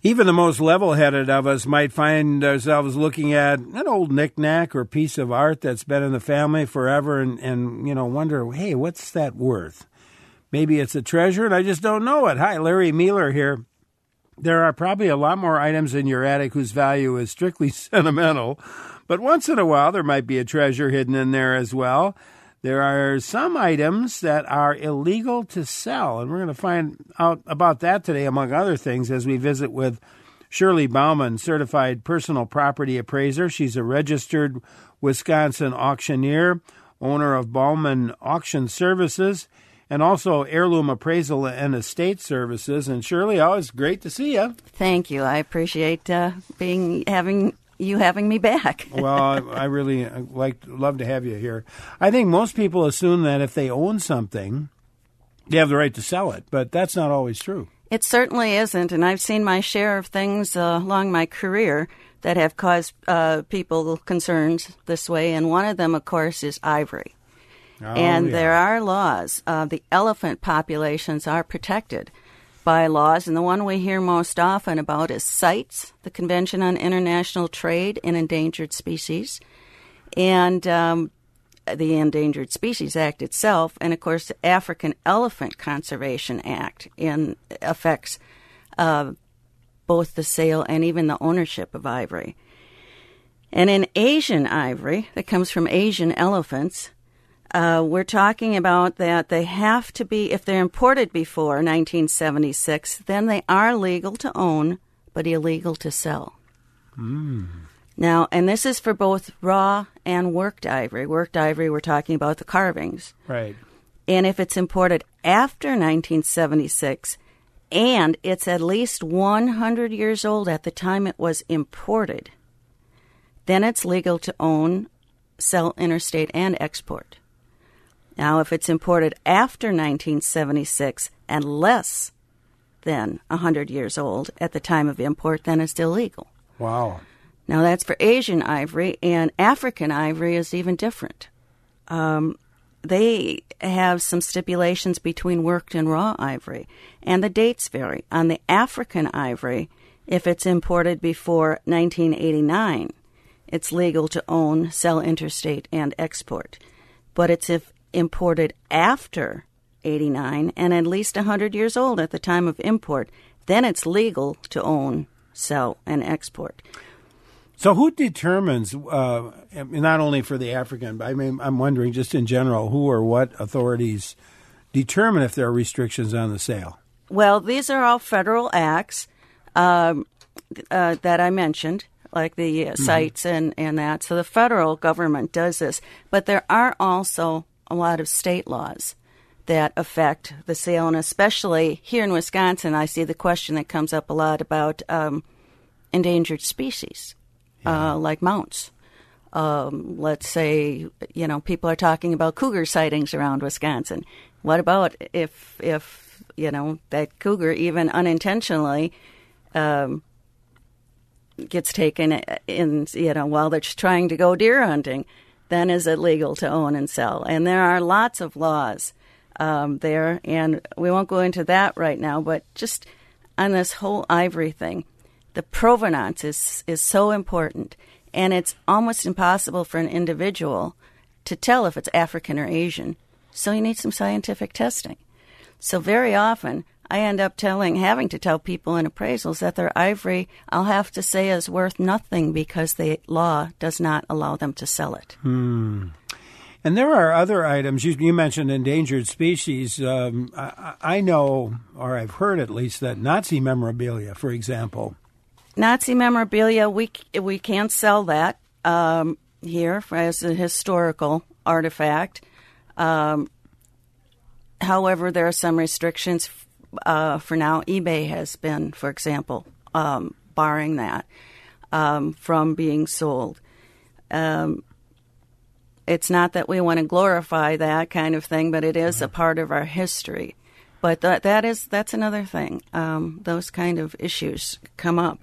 Even the most level-headed of us might find ourselves looking at an old knick-knack or piece of art that's been in the family forever and wonder, hey, what's that worth? Maybe it's a treasure and I just don't know it. Hi, Larry Mueller here. There are probably a lot more items in your attic whose value is strictly sentimental, but once in a while there might be a treasure hidden in there as well. There are some items that are illegal to sell, and we're going to find out about that today, among other things, as we visit with Shirley Bauman, certified personal property appraiser. She's a registered Wisconsin auctioneer, owner of Bauman Auction Services, and also Heirloom Appraisal and Estate Services. And Shirley, always great to see you. Thank you. I appreciate having me back. Well, I really love to have you here. I think most people assume that if they own something, they have the right to sell it, but that's not always true. It certainly isn't, and I've seen my share of things along my career that have caused people concerns this way, and one of them, of course, is ivory. There are laws. The elephant populations are protected by laws, and the one we hear most often about is CITES, the Convention on International Trade in Endangered Species, and the Endangered Species Act itself, and of course the African Elephant Conservation Act affects both the sale and even the ownership of ivory. And in Asian ivory that comes from Asian elephants, we're talking about that they have to be, if they're imported before 1976, then they are legal to own, but illegal to sell. Now, and this is for both raw and worked ivory. Worked ivory, we're talking about the carvings. Right. And if it's imported after 1976, and it's at least 100 years old at the time it was imported, then it's legal to own, sell interstate, and export. Now, if it's imported after 1976 and less than 100 years old at the time of import, then it's illegal. Wow. Now, that's for Asian ivory, and African ivory is even different. They have some stipulations between worked and raw ivory, and the dates vary. On the African ivory, if it's imported before 1989, it's legal to own, sell interstate, and export. But it's if imported after 89 and at least 100 years old at the time of import, then it's legal to own, sell, and export. So who determines, not only for the African, but I'm wondering just in general, who or what authorities determine if there are restrictions on the sale? Well, these are all federal acts that I mentioned, like the CITES and that. So the federal government does this. But there are also a lot of state laws that affect the sale, and especially here in Wisconsin, I see the question that comes up a lot about endangered species, like mounts. Let's say, people are talking about cougar sightings around Wisconsin. What about if that cougar even unintentionally gets taken in, while they're trying to go deer hunting? Then is it legal to own and sell? And there are lots of laws there, and we won't go into that right now, but just on this whole ivory thing, the provenance is so important, and it's almost impossible for an individual to tell if it's African or Asian, so you need some scientific testing. So very often, I end up having to tell people in appraisals that their ivory, I'll have to say, is worth nothing because the law does not allow them to sell it. And there are other items. You mentioned endangered species. I know, or I've heard at least, that Nazi memorabilia, for example. Nazi memorabilia, we can't sell that here as a historical artifact. However, there are some restrictions. For now, eBay has been, for example, barring that from being sold. It's not that we want to glorify that kind of thing, but it is a part of our history. But that's another thing. Those kind of issues come up.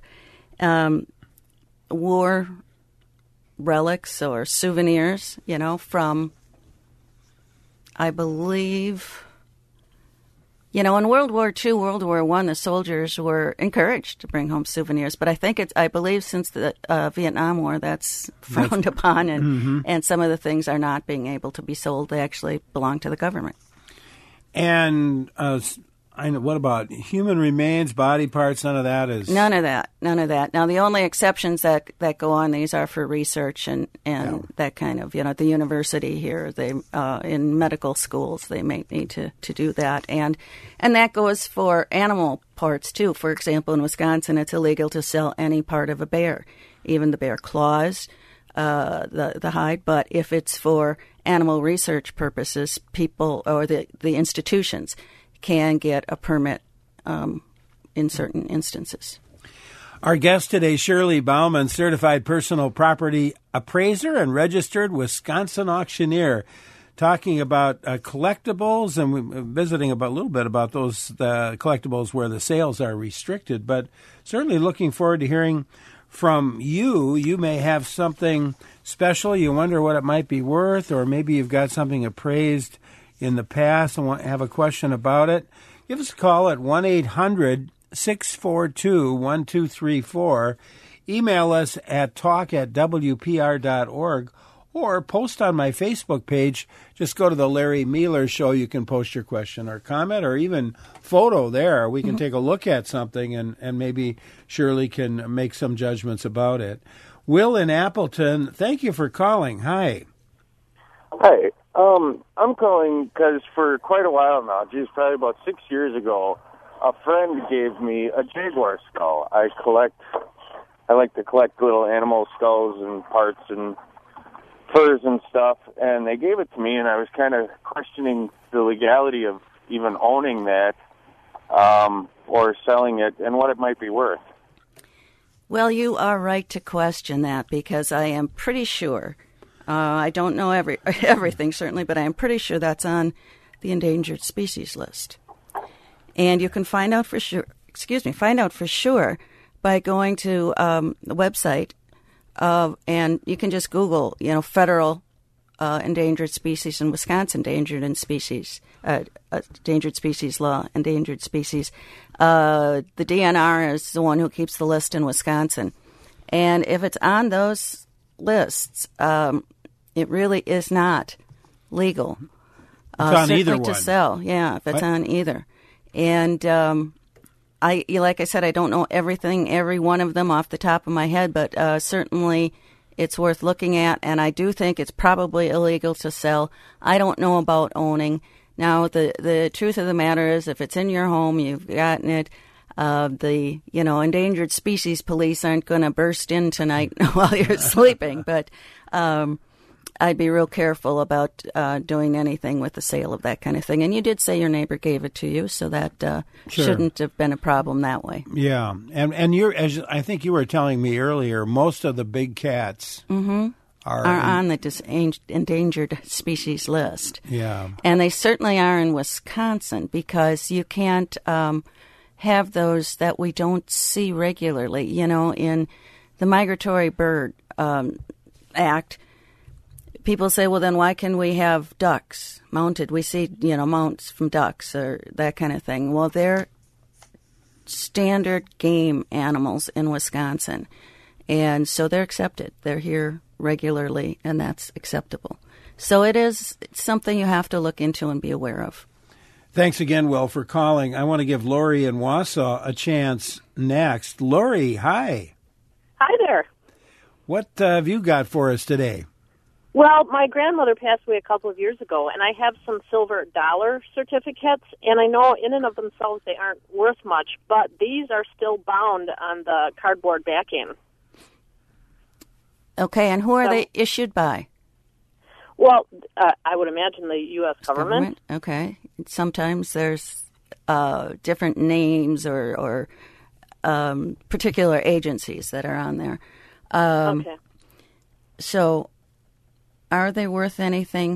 War relics or souvenirs, from, I believe, You know, in World War II, World War I, the soldiers were encouraged to bring home souvenirs. But I believe since the Vietnam War, that's frowned upon, and some of the things are not being able to be sold. They actually belong to the government. And what about human remains, body parts? None of that is... None of that. Now, the only exceptions that go on these are for research and that kind of, at the university here, they in medical schools, they may need to do that. And that goes for animal parts, too. For example, in Wisconsin, it's illegal to sell any part of a bear, even the bear claws, the hide. But if it's for animal research purposes, people or the institutions can get a permit in certain instances. Our guest today, Shirley Bauman, certified personal property appraiser and registered Wisconsin auctioneer, talking about collectibles, and we're visiting a little bit about those collectibles where the sales are restricted, but certainly looking forward to hearing from you. You may have something special. You wonder what it might be worth, or maybe you've got something appraised in the past and have a question about it. Give us a call at 1-800-642-1234. Email us at talk@wpr.org, or post on my Facebook page. Just go to the Larry Mealer Show. You can post your question or comment or even photo there. We can take a look at something, and maybe Shirley can make some judgments about it. Will in Appleton, thank you for calling. Hi. Hi. I'm calling because for quite a while now, probably about 6 years ago, a friend gave me a jaguar skull. I like to collect little animal skulls and parts and furs and stuff, and they gave it to me, and I was kind of questioning the legality of even owning that or selling it and what it might be worth. Well, you are right to question that, because I am pretty sure, I don't know everything certainly, but I am pretty sure that's on the endangered species list. And you can find out for sure by going to the website and you can just Google, federal endangered species in Wisconsin, endangered species law, endangered species. The DNR is the one who keeps the list in Wisconsin. And if it's on those lists, it really is not legal. It's on either one. To sell, yeah, if it's on either. And like I said, I don't know every one of them off the top of my head, but certainly it's worth looking at, and I do think it's probably illegal to sell. I don't know about owning. Now, the truth of the matter is, if it's in your home, you've gotten it, the endangered species police aren't going to burst in tonight while you're sleeping, but I'd be real careful about doing anything with the sale of that kind of thing. And you did say your neighbor gave it to you, so that shouldn't have been a problem that way. Yeah, and as I think you were telling me earlier, most of the big cats are on the endangered species list. Yeah, and they certainly are in Wisconsin, because you can't have those that we don't see regularly. In the Migratory Bird Act, people say, well, then why can we have ducks mounted? We see, mounts from ducks or that kind of thing. Well, they're standard game animals in Wisconsin, and so they're accepted. They're here regularly, and that's acceptable. So it's something you have to look into and be aware of. Thanks again, Will, for calling. I want to give Lori in Wausau a chance next. Lori, hi. Hi there. What have you got for us today? Well, my grandmother passed away a couple of years ago, and I have some silver dollar certificates, and I know in and of themselves they aren't worth much, but these are still bound on the cardboard backing. Okay, and who are they issued by? Well, I would imagine the U.S. government. Okay. Sometimes there's different names or particular agencies that are on there. Okay. So, are they worth anything?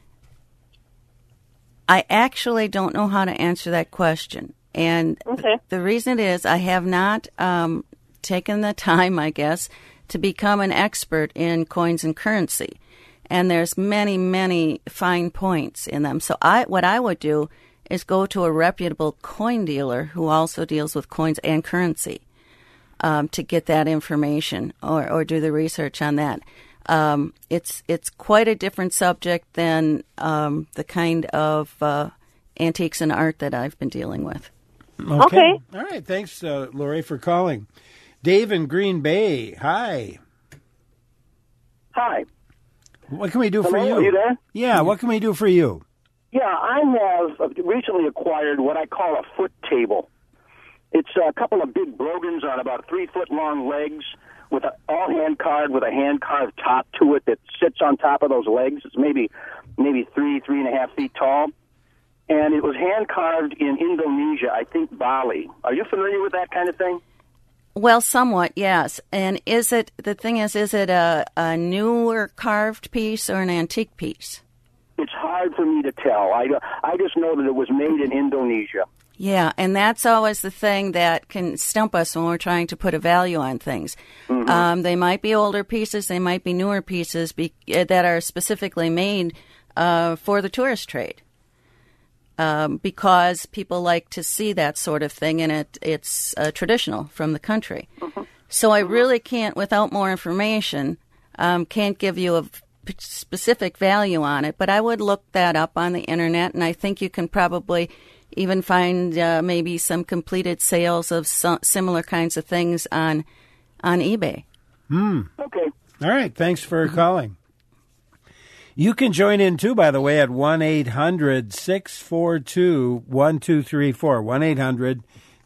I actually don't know how to answer that question. And the reason is I have not taken the time, I guess, to become an expert in coins and currency. And there's many, many fine points in them. So what I would do is go to a reputable coin dealer who also deals with coins and currency to get that information or do the research on that. It's quite a different subject than the kind of antiques and art that I've been dealing with. Okay. All right. Thanks, Lori, for calling. Dave in Green Bay. Hi. Hi. What can we do for you? Are you there? Yeah, what can we do for you? Yeah, I have recently acquired what I call a foot table. It's a couple of big brogans on about 3-foot-long legs with all hand-carved with a hand-carved top to it that sits on top of those legs. It's maybe 3.5 feet tall. And it was hand-carved in Indonesia, I think Bali. Are you familiar with that kind of thing? Well, somewhat, yes. And is it a newer carved piece or an antique piece? It's hard for me to tell. I just know that it was made in Indonesia. Yeah, and that's always the thing that can stump us when we're trying to put a value on things. Mm-hmm. They might be older pieces, they might be newer pieces that are specifically made for the tourist trade. Because people like to see that sort of thing, and it's traditional from the country. Mm-hmm. So I really can't, without more information, can't give you a specific value on it. But I would look that up on the Internet, and I think you can probably even find maybe some completed sales of similar kinds of things on eBay. Okay. All right. Thanks for calling. You can join in, too, by the way, at 1-800-642-1234.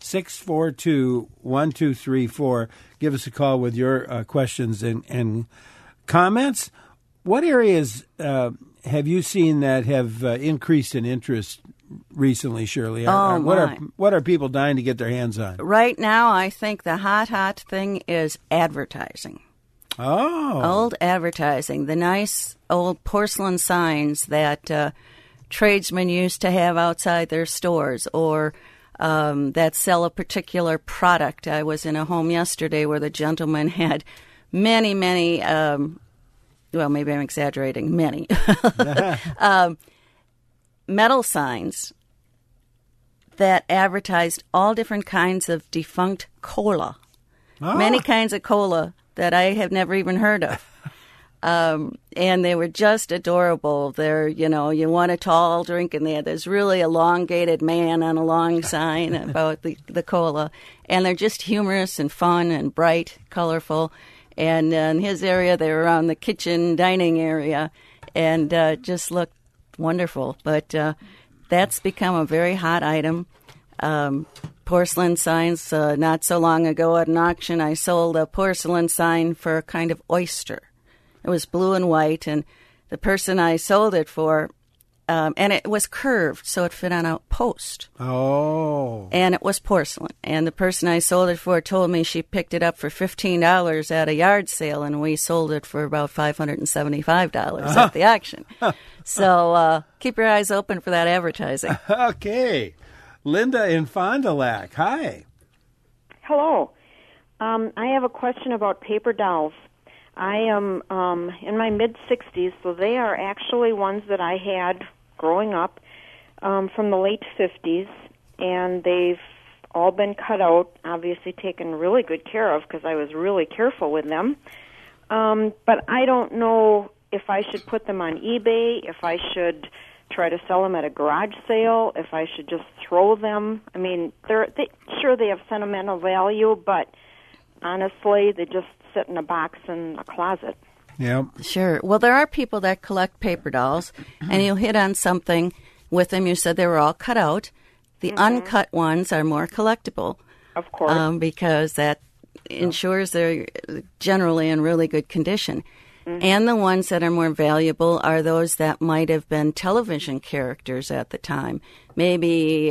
1-800-642-1234. Give us a call with your questions and comments. What areas have you seen that have increased in interest recently, Shirley? What are people dying to get their hands on? Right now, I think the hot thing is advertising. Oh. Old advertising, the nice old porcelain signs that tradesmen used to have outside their stores or that sell a particular product. I was in a home yesterday where the gentleman had many, well, maybe I'm exaggerating, many, metal signs that advertised all different kinds of defunct cola, many kinds of cola that I have never even heard of. And they were just adorable. They're, you want a tall drink, and they had this really elongated man on a long sign about the cola. And they're just humorous and fun and bright, colorful. And in his area, they were around the kitchen dining area and just looked wonderful. But that's become a very hot item. Porcelain signs. Not so long ago at an auction, I sold a porcelain sign for a kind of oyster. It was blue and white, and the person I sold it for, and it was curved, so it fit on a post. Oh. And it was porcelain. And the person I sold it for told me she picked it up for $15 at a yard sale, and we sold it for about $575 at the auction. So keep your eyes open for that advertising. Okay. Linda in Fond du Lac. Hi. Hello. I have a question about paper dolls. I am in my mid-60s, so they are actually ones that I had growing up from the late 50s, and they've all been cut out, obviously taken really good care of because I was really careful with them. But I don't know if I should put them on eBay, if I should try to sell them at a garage sale, if I should just throw them. I mean, they have sentimental value, but honestly, they just sit in a box in a closet. Yeah. Sure. Well, there are people that collect paper dolls, and you hit on something with them. You said they were all cut out. The uncut ones are more collectible. Of course. Because that ensures they're generally in really good condition. And the ones that are more valuable are those that might have been television characters at the time. Maybe,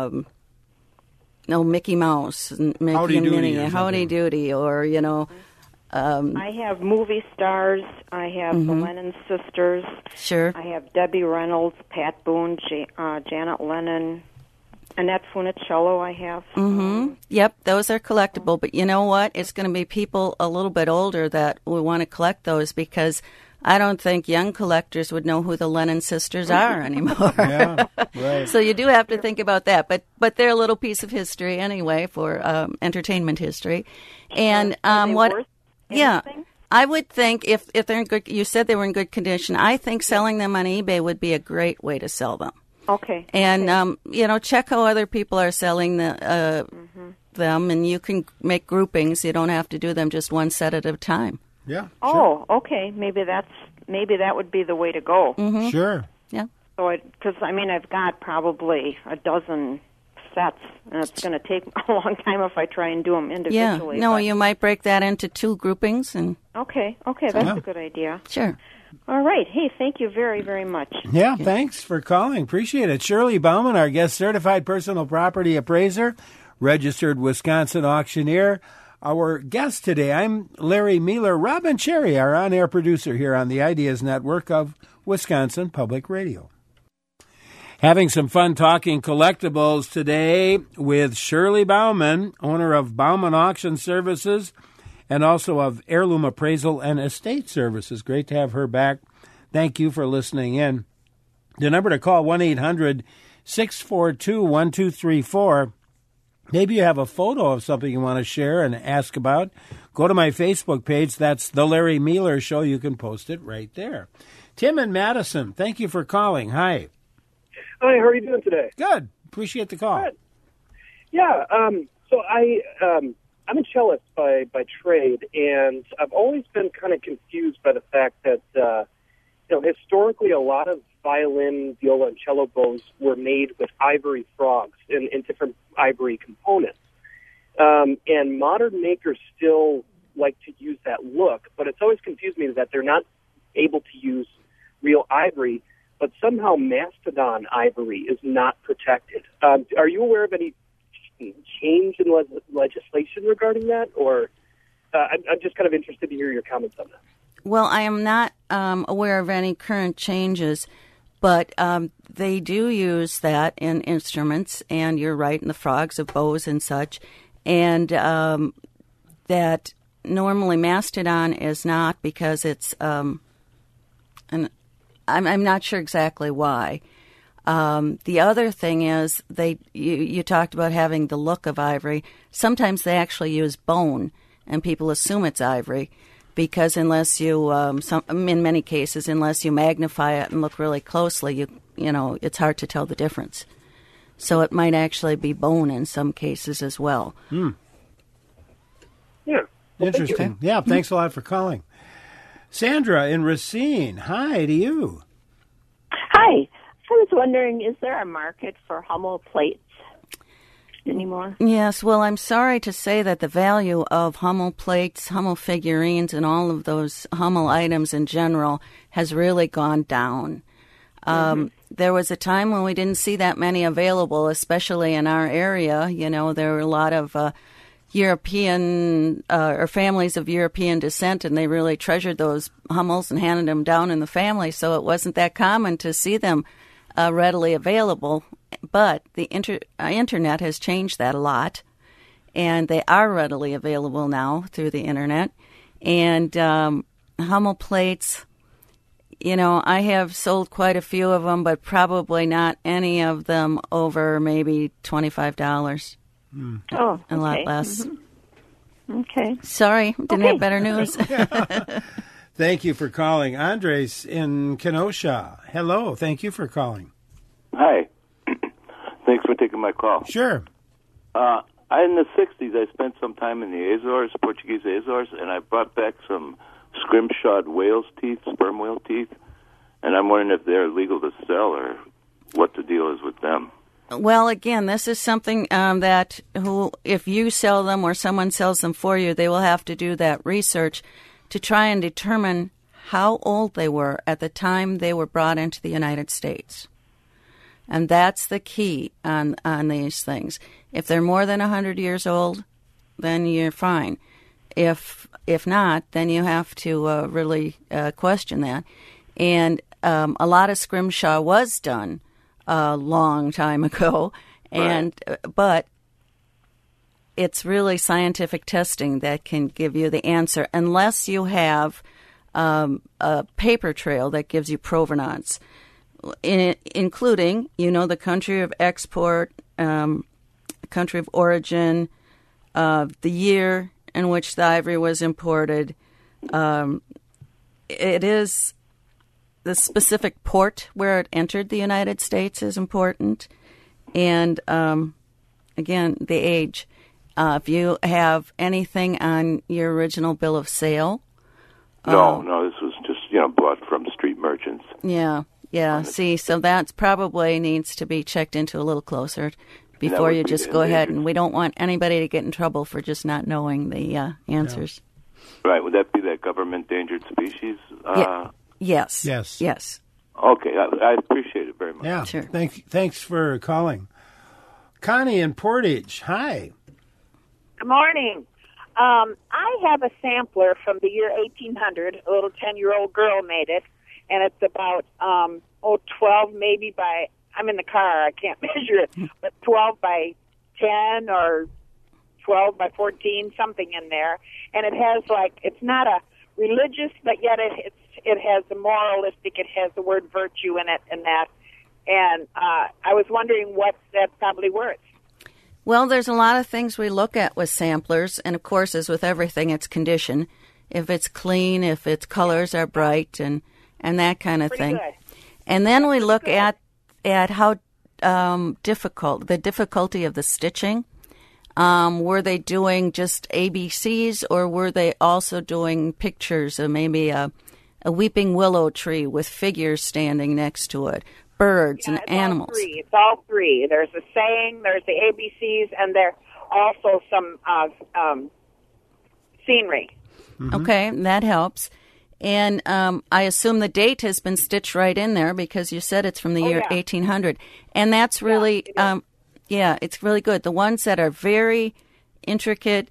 Mickey Mouse, and Mickey and Minnie, Howdy Doody, or, I have movie stars. I have the Lennon sisters. Sure. I have Debbie Reynolds, Pat Boone, Janet Lennon, Annette Funicello I have. Yep, those are collectible. But you know what? It's going to be people a little bit older that will want to collect those because I don't think young collectors would know who the Lennon sisters are anymore. Yeah, right. So you do have to think about that. But they're a little piece of history anyway for entertainment history. And worth yeah, anything? I would think if they're in good, you said they were in good condition, I think selling them on eBay would be a great way to sell them. Okay. And, check how other people are selling them, and you can make groupings. You don't have to do them just one set at a time. Yeah. Oh, okay. Maybe that would be the way to go. Mm-hmm. Sure. Yeah. So, because I've got probably a dozen sets, and it's going to take a long time if I try and do them individually. Yeah. No, you might break that into 2 groupings. And Okay, that's a good idea. Sure. All right. Hey, thank you very, very much. Yeah, thanks for calling. Appreciate it. Shirley Bauman, our guest certified personal property appraiser, registered Wisconsin auctioneer. Our guest today, I'm Larry Mueller. Robin Cherry, our on-air producer here on the Ideas Network of Wisconsin Public Radio. Having some fun talking collectibles today with Shirley Bauman, owner of Bauman Auction Services, and also of Heirloom Appraisal and Estate Services. Great to have her back. Thank you for listening in. The number to call, 1-800-642-1234. Maybe you have a photo of something you want to share and ask about. Go to my Facebook page. That's The Larry Mueller Show. You can post it right there. Tim and Madison, thank you for calling. Hi. Hi, how are you doing today? Good. Appreciate the call. Good. Yeah, so I'm a cellist by trade, and I've always been kind of confused by the fact that, historically a lot of violin, viola, and cello bows were made with ivory frogs in different ivory components. And modern makers still like to use that look, but it's always confused me that they're not able to use real ivory, but somehow mastodon ivory is not protected. Are you aware of any change in legislation regarding that? Or I'm just kind of interested to hear your comments on that. Well, I am not aware of any current changes, but they do use that in instruments, and you're right, in the frogs of bows and such, and that normally mastodon is not because it's, and I'm not sure exactly why. The other thing is you talked about having the look of ivory. Sometimes they actually use bone, and people assume it's ivory because unless you, in many cases, unless you magnify it and look really closely, it's hard to tell the difference. So it might actually be bone in some cases as well. Hmm. Yeah. Well, interesting. Yeah, thanks a lot for calling. Sandra in Racine, hi to you. Hi. I was wondering, is there a market for Hummel plates anymore? Yes, well, I'm sorry to say that the value of Hummel plates, Hummel figurines, and all of those Hummel items in general has really gone down. There was a time when we didn't see that many available, especially in our area. There were a lot of European or families of European descent, and they really treasured those Hummels and handed them down in the family, so it wasn't that common to see them readily available. But the internet has changed that a lot, and they are readily available now through the internet. And Hummel plates, I have sold quite a few of them, but probably not any of them over maybe $25. Oh, a lot less. Mm-hmm. Okay. Sorry, didn't have better news. Thank you for calling. Andres in Kenosha. Hello. Thank you for calling. Hi. Thanks for taking my call. Sure. In the 60s, I spent some time in the Azores, Portuguese Azores, and I brought back some scrimshawed whale's teeth, sperm whale teeth, and I'm wondering if they're legal to sell or what the deal is with them. Well, again, this is something that if you sell them or someone sells them for you, they will have to do that research to try and determine how old they were at the time they were brought into the United States. And that's the key on these things. If they're more than 100 years old, then you're fine. If not, then you have to really question that. And a lot of scrimshaw was done a long time ago, but it's really scientific testing that can give you the answer, unless you have a paper trail that gives you provenance, including, the country of export, country of origin, the year in which the ivory was imported. It is the specific port where it entered the United States is important. And, again, the age. If you have anything on your original bill of sale. No, this was just, bought from street merchants. Yeah. See, so that's probably needs to be checked into a little closer before you just go ahead. And we don't want anybody to get in trouble for just not knowing the answers. Yeah. Right. Would that be that government endangered species? Yes. Okay. I appreciate it very much. Yeah. Sure. Thanks for calling. Connie in Portage. Hi. Good morning. I have a sampler from the year 1800. A little 10-year-old girl made it, and it's about 12 maybe by. I'm in the car. I can't measure it, but 12 by 10 or 12 by 14, something in there. And it has it's not a religious, but yet it has the moralistic. It has the word virtue in it, and that. And I was wondering what that's probably worth. Well, there's a lot of things we look at with samplers, and of course, as with everything, it's condition. If it's clean, if its colors are bright, and that kind of thing. Good. And then we look at how the difficulty of the stitching. Were they doing just ABCs, or were they also doing pictures of maybe a weeping willow tree with figures standing next to it? Birds and animals. It's all three. There's a saying, there's the ABCs, and there's also some scenery. Mm-hmm. Okay, that helps. And I assume the date has been stitched right in there because you said it's from the year 1800. And that's really, it's really good. The ones that are very intricate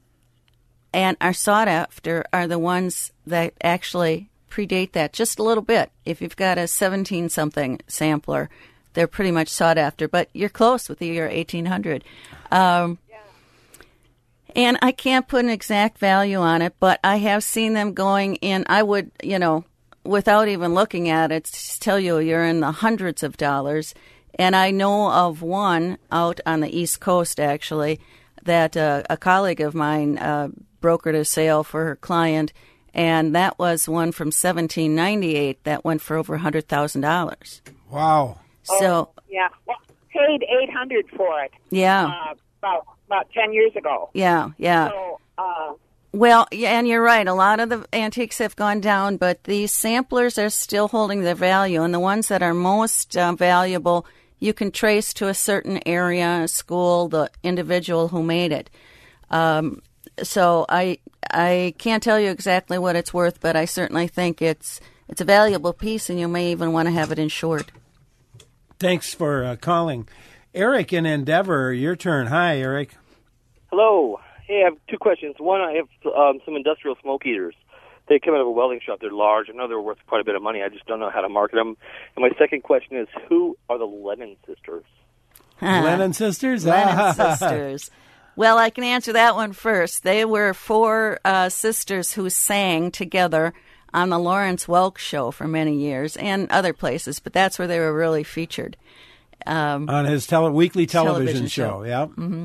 and are sought after are the ones that actually predate that just a little bit. If you've got a 17-something sampler, they're pretty much sought after. But you're close with the year 1800. And I can't put an exact value on it, but I have seen them going in. I would, without even looking at it, tell you're in the hundreds of dollars. And I know of one out on the East Coast, actually, that a colleague of mine brokered a sale for her client. And that was one from 1798 that went for over $100,000. Wow. So well, paid $800 for it. Yeah. About 10 years ago. Yeah. So, well, yeah, and you're right. A lot of the antiques have gone down, but these samplers are still holding their value. And the ones that are most valuable, you can trace to a certain area, school, the individual who made it. So I can't tell you exactly what it's worth, but I certainly think it's a valuable piece, and you may even want to have it insured. Thanks for calling. Eric in Endeavor, your turn. Hi, Eric. Hello. Hey, I have two questions. One, I have some industrial smoke eaters. They come out of a welding shop. They're large. I know they're worth quite a bit of money. I just don't know how to market them. And my second question is, who are the Lennon sisters? Lennon sisters? Lennon sisters. Well, I can answer that one first. They were four sisters who sang together on the Lawrence Welk Show for many years and other places, but that's where they were really featured. On his weekly television show. Yeah. Mm-hmm.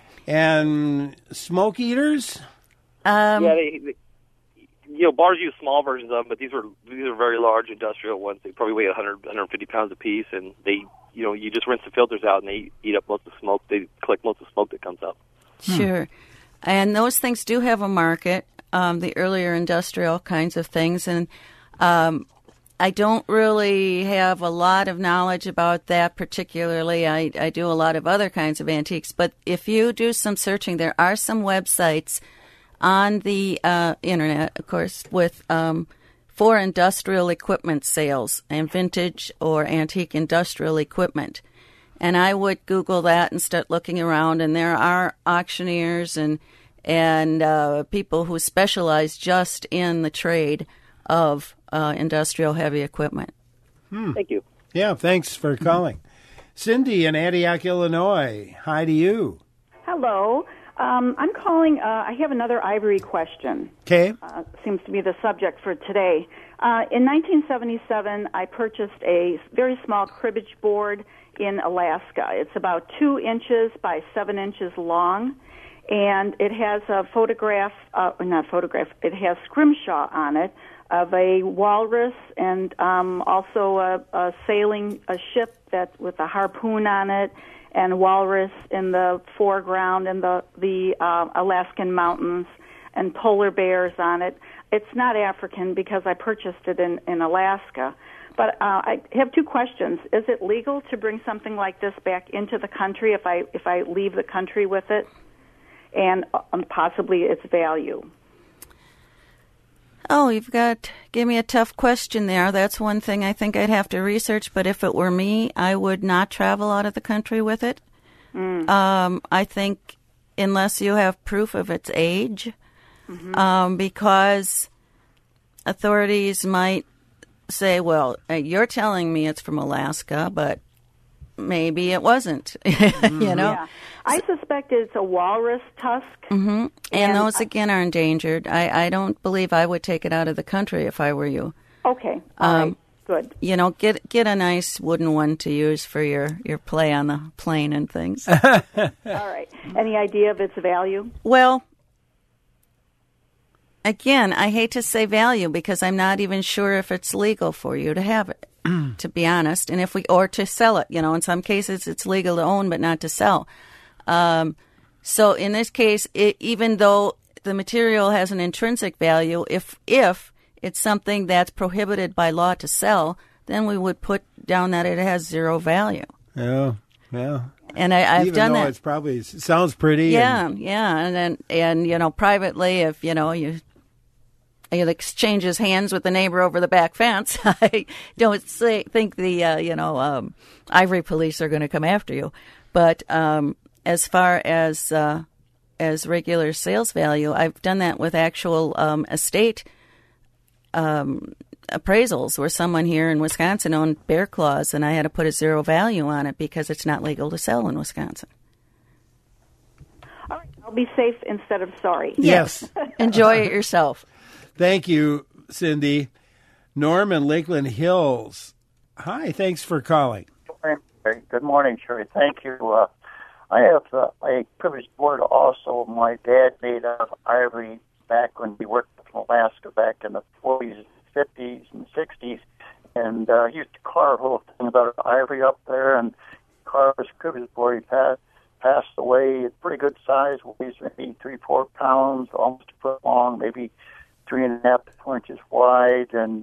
And smoke eaters? They bars use small versions of them, but these are very large industrial ones. They probably weigh 100, 150 pounds apiece, and they, you just rinse the filters out, and they eat up most of the smoke. They collect most of the smoke that comes up. Sure. And those things do have a market, the earlier industrial kinds of things, and I don't really have a lot of knowledge about that particularly. I do a lot of other kinds of antiques. But if you do some searching, there are some websites on the Internet, of course, with for industrial equipment sales and vintage or antique industrial equipment. And I would Google that and start looking around. And there are auctioneers and people who specialize just in the trade of industrial heavy equipment. Thank you. Yeah, thanks for calling. Cindy in Antioch, Illinois. Hi to you. Hello. I'm calling. I have another ivory question. Okay. Seems to be the subject for today. In 1977, I purchased a very small cribbage board in Alaska. It's about 2 inches by 7 inches long, and it has a it has scrimshaw on it of a walrus and also a sailing ship with a harpoon on it, and walrus in the foreground, and the Alaskan mountains, and polar bears on it. It's not African because I purchased it in Alaska. But I have 2 questions. Is it legal to bring something like this back into the country if I leave the country with it, and possibly its value? Oh, give me a tough question there. That's one thing I think I'd have to research, but if it were me, I would not travel out of the country with it. I think unless you have proof of its age, because authorities might say, well, you're telling me it's from Alaska, but maybe it wasn't, you know? Yeah. I suspect it's a walrus tusk. And those, again, are endangered. I don't believe I would take it out of the country if I were you. Okay. All right. Good. You know, get a nice wooden one to use for your play on the plane and things. All right. Any idea of its value? Well, again, I hate to say value because I'm not even sure if it's legal for you to have it, to be honest, and or to sell it. You know, in some cases it's legal to own but not to sell. So in this case, even though the material has an intrinsic value, if it's something that's prohibited by law to sell, then we would put down that it has 0 value. Yeah. And I've even done though that. It's probably sounds pretty. Yeah, and you know, privately, if you know you exchanges hands with the neighbor over the back fence, I don't think the Ivory police are going to come after you. But as far as regular sales value, I've done that with actual estate appraisals where someone here in Wisconsin owned bear claws, and I had to put a 0 value on it because it's not legal to sell in Wisconsin. All right, I'll be safe instead of sorry. Yes. Enjoy it yourself. Thank you, Cindy. Norm in Lakeland Hills. Hi, thanks for calling. Good morning, Sherry. Thank you. I have a privileged board also. My dad made out of ivory back when he worked in Alaska back in the 40s, 50s, and 60s. And he used to carve a little thing about ivory up there and carve his privileged board. He passed away. Pretty good size, weighs maybe 3-4 pounds, almost a foot long, maybe 3.5 to 4 inches wide. And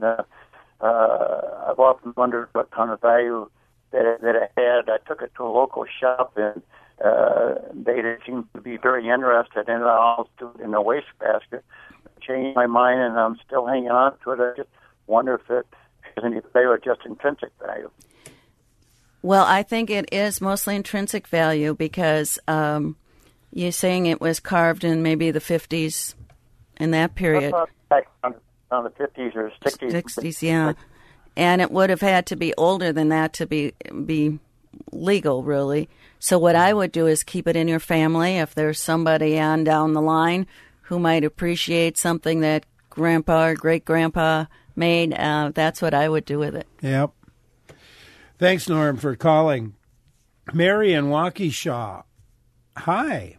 I've often wondered what kind of value that it had. I took it to a local shop, and they seemed to be very interested in it. I almost threw it in a wastebasket. Changed my mind, and I'm still hanging on to it. I just wonder if it has any value or just intrinsic value. Well, I think it is mostly intrinsic value because you're saying it was carved in maybe the 50s, in that period. Back on the 50s or 60s. 60s, yeah. And it would have had to be older than that to be legal, really. So what I would do is keep it in your family. If there's somebody on down the line who might appreciate something that Grandpa or great-grandpa made, that's what I would do with it. Yep. Thanks, Norm, for calling. Mary in Waukesha. Hi.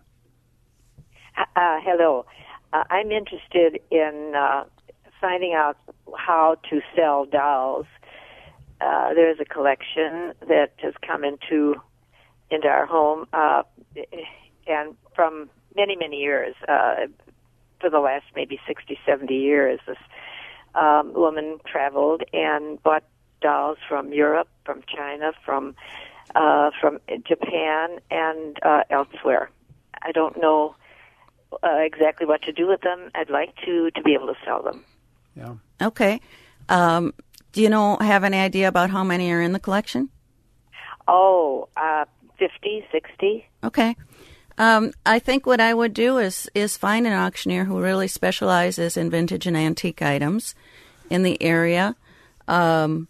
Hello. I'm interested in finding out how to sell dolls. There's a collection that has come into our home, and from many, many years, for the last maybe 60, 70 years, this woman traveled and bought dolls from Europe, from China, from Japan, and elsewhere. I don't know exactly what to do with them. I'd like to be able to sell them. Yeah. Okay. Do you have any idea about how many are in the collection? 50, 60. Okay. I think what I would do is find an auctioneer who really specializes in vintage and antique items in the area. And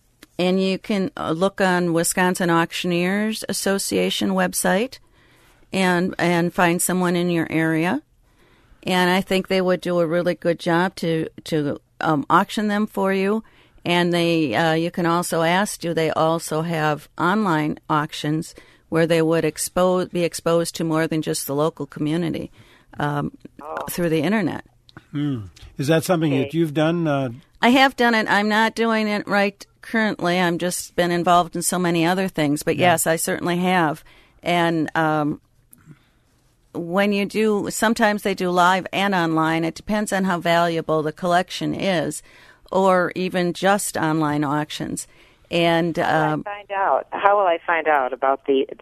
you can look on Wisconsin Auctioneers Association website and find someone in your area. And I think they would do a really good job to auction them for you. And you can also ask, do they also have online auctions where they would be exposed to more than just the local community through the internet? Is that something that you've done? I have done it. I'm not doing it right currently. I'm just been involved in so many other things. But yes, I certainly have. And when you do, sometimes they do live and online. It depends on how valuable the collection is, or even just online auctions. And how will I find out about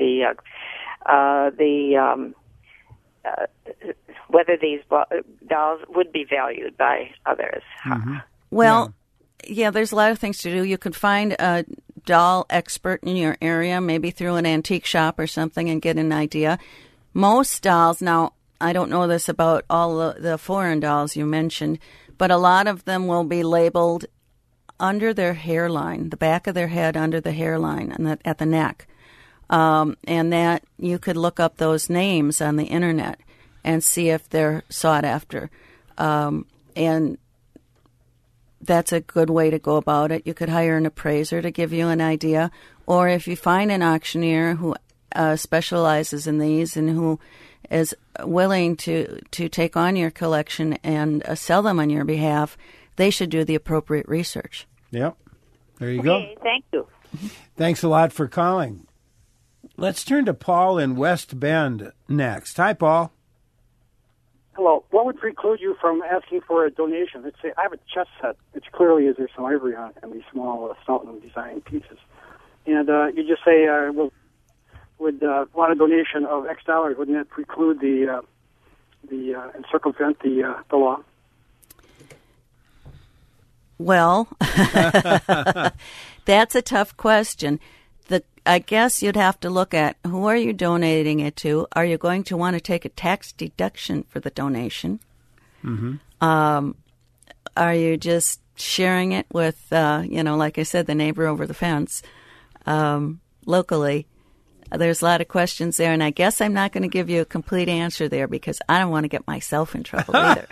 whether these dolls would be valued by others? Well, yeah, there's a lot of things to do. You could find a doll expert in your area, maybe through an antique shop or something, and get an idea. Most dolls, now, I don't know this about all the foreign dolls you mentioned, but a lot of them will be labeled under their hairline, the back of their head under the hairline and at the neck. And that you could look up those names on the internet and see if they're sought after. And that's a good way to go about it. You could hire an appraiser to give you an idea. Or if you find an auctioneer who specializes in these and who is willing to take on your collection and sell them on your behalf, they should do the appropriate research. Yep. There you go. Thank you. Thanks a lot for calling. Let's turn to Paul in West Bend next. Hi, Paul. Hello. What would preclude you from asking for a donation? Let's say I have a chess set, which clearly is there's some ivory on it and these small Sultan design pieces. And you just say, would want a donation of X dollars. Wouldn't that preclude and circumvent the law? Well, that's a tough question. I guess you'd have to look at who are you donating it to. Are you going to want to take a tax deduction for the donation? Are you just sharing it with, like I said, the neighbor over the fence locally? There's a lot of questions there, and I guess I'm not going to give you a complete answer there because I don't want to get myself in trouble either.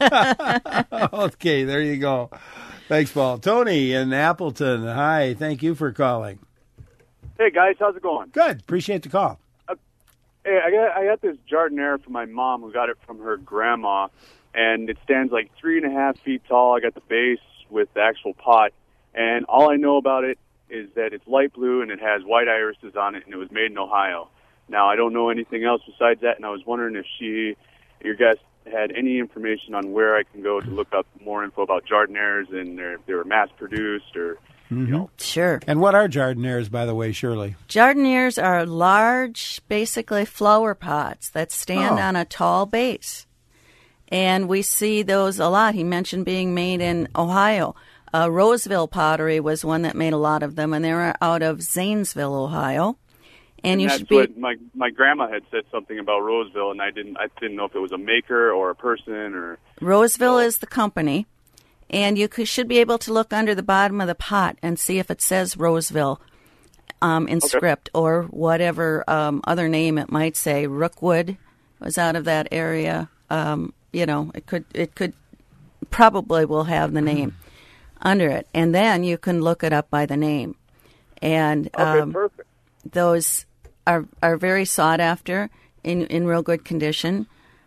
Okay, there you go. Thanks, Paul. Tony in Appleton, hi. Thank you for calling. Hey, guys. How's it going? Good. Appreciate the call. Hey, I got this jardiniere from my mom who got it from her grandma, and it stands like 3.5 feet tall. I got the base with the actual pot, and all I know about it is that it's light blue and it has white irises on it, and it was made in Ohio. Now, I don't know anything else besides that, and I was wondering if your guest had any information on where I can go to look up more info about jardinières and they were mass-produced or, Sure. And what are jardinières, by the way, Shirley? Jardinières are large, basically flower pots that stand on a tall base. And we see those a lot. He mentioned being made in Ohio. Roseville Pottery was one that made a lot of them, and they were out of Zanesville, Ohio. And you that's should be. What my grandma had said something about Roseville, and I didn't know if it was a maker or a person or. Roseville is the company, and you should be able to look under the bottom of the pot and see if it says Roseville in script or whatever other name it might say. Rookwood was out of that area. It could probably will have the name under it, and then you can look it up by the name. And perfect. Those are very sought after in real good condition.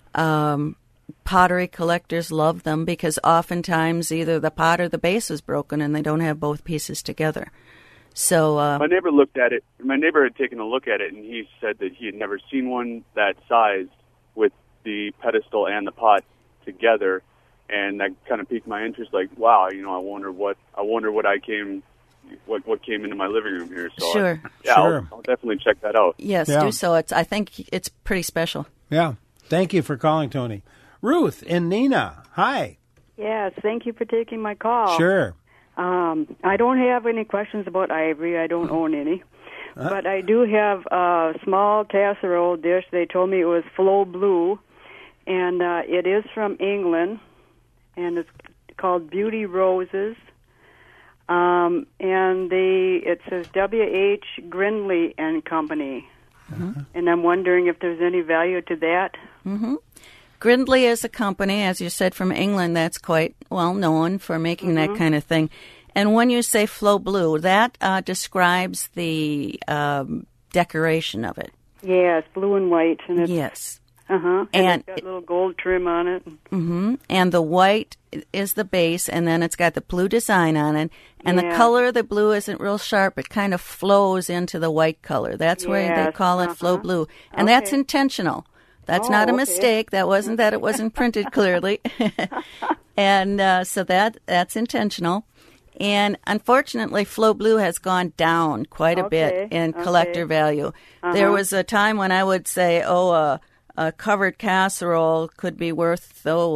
Pottery collectors love them because oftentimes either the pot or the base is broken and they don't have both pieces together. So my neighbor looked at it. My neighbor had taken a look at it, and he said that he had never seen one that size with the pedestal and the pot together. And that kind of piqued my interest. Like, wow, I wonder what came into my living room here. So sure. I'll definitely check that out. Yes, do so. I think it's pretty special. Yeah. Thank you for calling, Tony. Ruth in Neenah. Hi. Yes, thank you for taking my call. Sure. I don't have any questions about ivory. I don't own any. But I do have a small casserole dish. They told me it was Flow Blue, and it is from England, and it's called Beauty Roses. And it says W.H. Grindley and Company. And I'm wondering if there's any value to that. Mm-hmm. Grindley is a company, as you said, from England that's quite well known for making that kind of thing. And when you say Flow Blue, that describes the decoration of it. Yeah, it's blue and white. And it's, yes. And it's got a little gold trim on it. Mm-hmm. And the white is the base, and then it's got the blue design on it. And the color of the blue isn't real sharp. It kind of flows into the white color. That's why they call it Flow Blue. And that's intentional. That's not a mistake. That wasn't that it wasn't printed clearly. And so that's intentional. And unfortunately, Flow Blue has gone down quite a bit in collector value. There was a time when I would say, a covered casserole could be worth,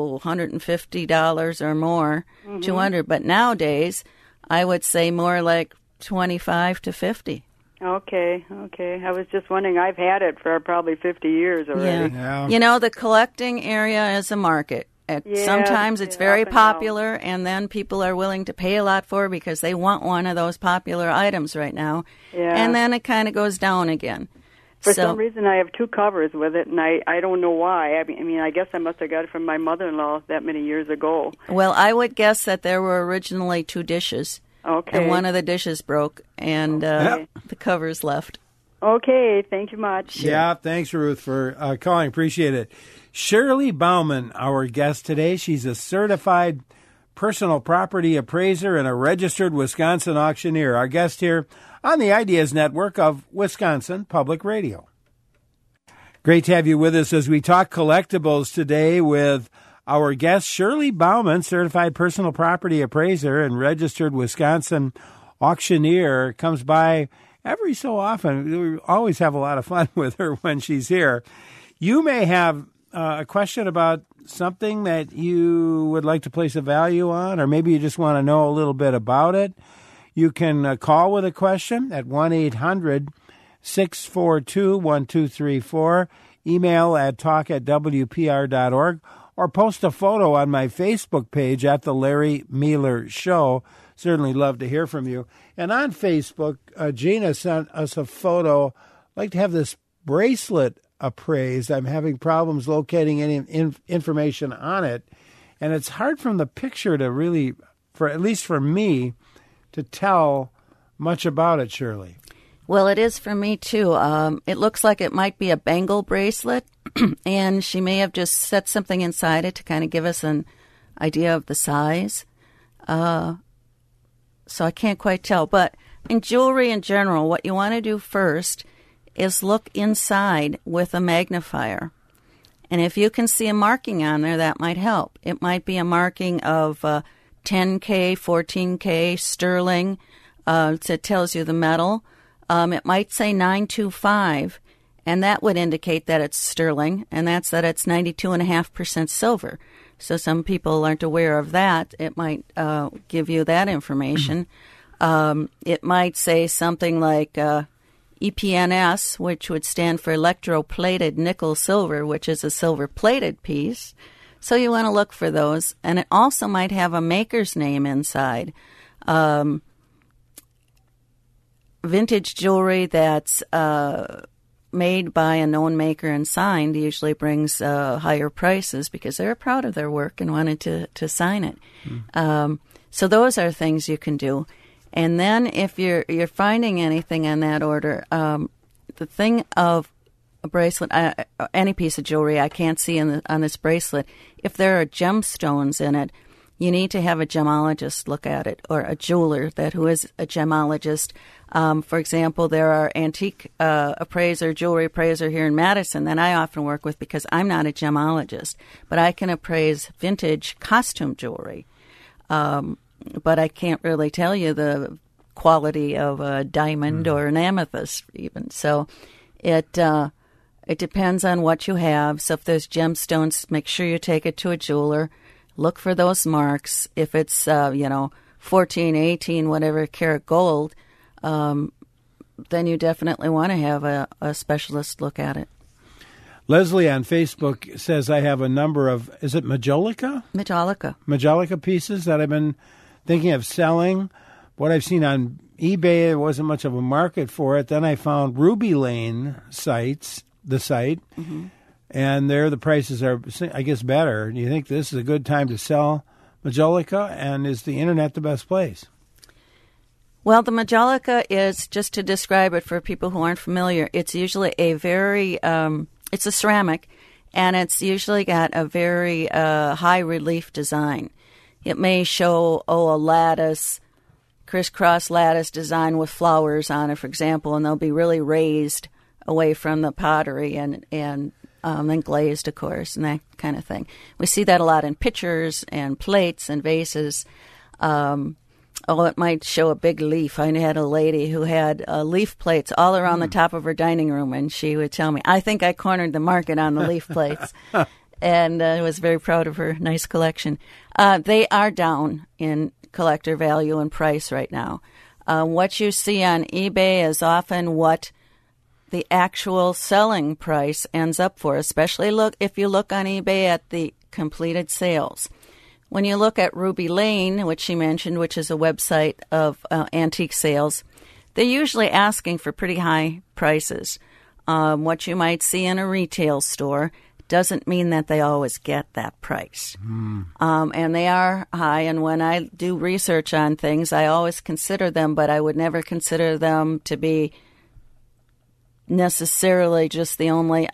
$150 or more, $200. But nowadays, I would say more like $25 to $50. Okay. I was just wondering, I've had it for probably 50 years already. Yeah. You know, the collecting area is a market. Sometimes it's very popular, and then people are willing to pay a lot for it because they want one of those popular items right now. Yeah. And then it kind of goes down again. For some reason, I have 2 covers with it, and I don't know why. I mean, I guess I must have got it from my mother-in-law that many years ago. Well, I would guess that there were originally 2 dishes. Okay. And one of the dishes broke, and the covers left. Okay, thank you much. Yeah, thanks, Ruth, for calling. Appreciate it. Shirley Bauman, our guest today. She's a certified personal property appraiser and a registered Wisconsin auctioneer. Our guest here on the Ideas Network of Wisconsin Public Radio. Great to have you with us as we talk collectibles today with our guest, Shirley Bauman, certified personal property appraiser and registered Wisconsin auctioneer, comes by every so often. We always have a lot of fun with her when she's here. You may have a question about something that you would like to place a value on, or maybe you just want to know a little bit about it. You can call with a question at 1-800-642-1234, email at talk@wpr.org, or post a photo on my Facebook page at The Larry Mealer Show. Certainly love to hear from you. And on Facebook, Gina sent us a photo. I'd like to have this bracelet appraised. I'm having problems locating any information on it. And it's hard from the picture to really, at least for me, to tell much about it, Shirley. Well, it is for me, too. It looks like it might be a bangle bracelet, and she may have just set something inside it to kind of give us an idea of the size. So I can't quite tell. But in jewelry in general, what you want to do first is look inside with a magnifier. And if you can see a marking on there, that might help. It might be a marking of 10K, 14K, sterling. It tells you the metal. It might say 925, and that would indicate that it's sterling, and that's that it's 92.5% silver. So some people aren't aware of that. It might give you that information. It might say something like EPNS, which would stand for electroplated nickel silver, which is a silver-plated piece. So you want to look for those. And it also might have a maker's name inside. Vintage jewelry that's made by a known maker and signed usually brings higher prices because they're proud of their work and wanted to sign it. So those are things you can do. And then if you're finding anything in that order, the thing of a bracelet, any piece of jewelry I can't see on this bracelet, if there are gemstones in it, you need to have a gemologist look at it, or a jeweler who is a gemologist. For example, there are antique jewelry appraiser here in Madison that I often work with because I'm not a gemologist, but I can appraise vintage costume jewelry. But I can't really tell you the quality of a diamond or an amethyst even. So it depends on what you have. So if there's gemstones, make sure you take it to a jeweler. Look for those marks. If it's, 14, 18, whatever karat gold, then you definitely want to have a specialist look at it. Leslie on Facebook says I have a number of, is it Majolica? Majolica. Majolica pieces that I've been thinking of selling. What I've seen on eBay, there wasn't much of a market for it. Then I found Ruby Lane the site, and there the prices are, I guess, better. Do you think this is a good time to sell Majolica, and is the internet the best place? Well, the Majolica is, just to describe it for people who aren't familiar, it's usually a very, it's a ceramic, and it's usually got a very high relief design. It may show, a lattice, crisscross lattice design with flowers on it, for example, and they'll be really raised away from the pottery and then glazed, of course, and that kind of thing. We see that a lot in pitchers and plates and vases. It might show a big leaf. I had a lady who had leaf plates all around the top of her dining room, and she would tell me, I think I cornered the market on the leaf plates. And I was very proud of her nice collection. They are down in collector value and price right now. What you see on eBay is often what the actual selling price ends up for, especially if you look on eBay at the completed sales. When you look at Ruby Lane, which she mentioned, which is a website of antique sales, they're usually asking for pretty high prices. What you might see in a retail store doesn't mean that they always get that price. And they are high, and when I do research on things, I always consider them, but I would never consider them to be necessarily just the only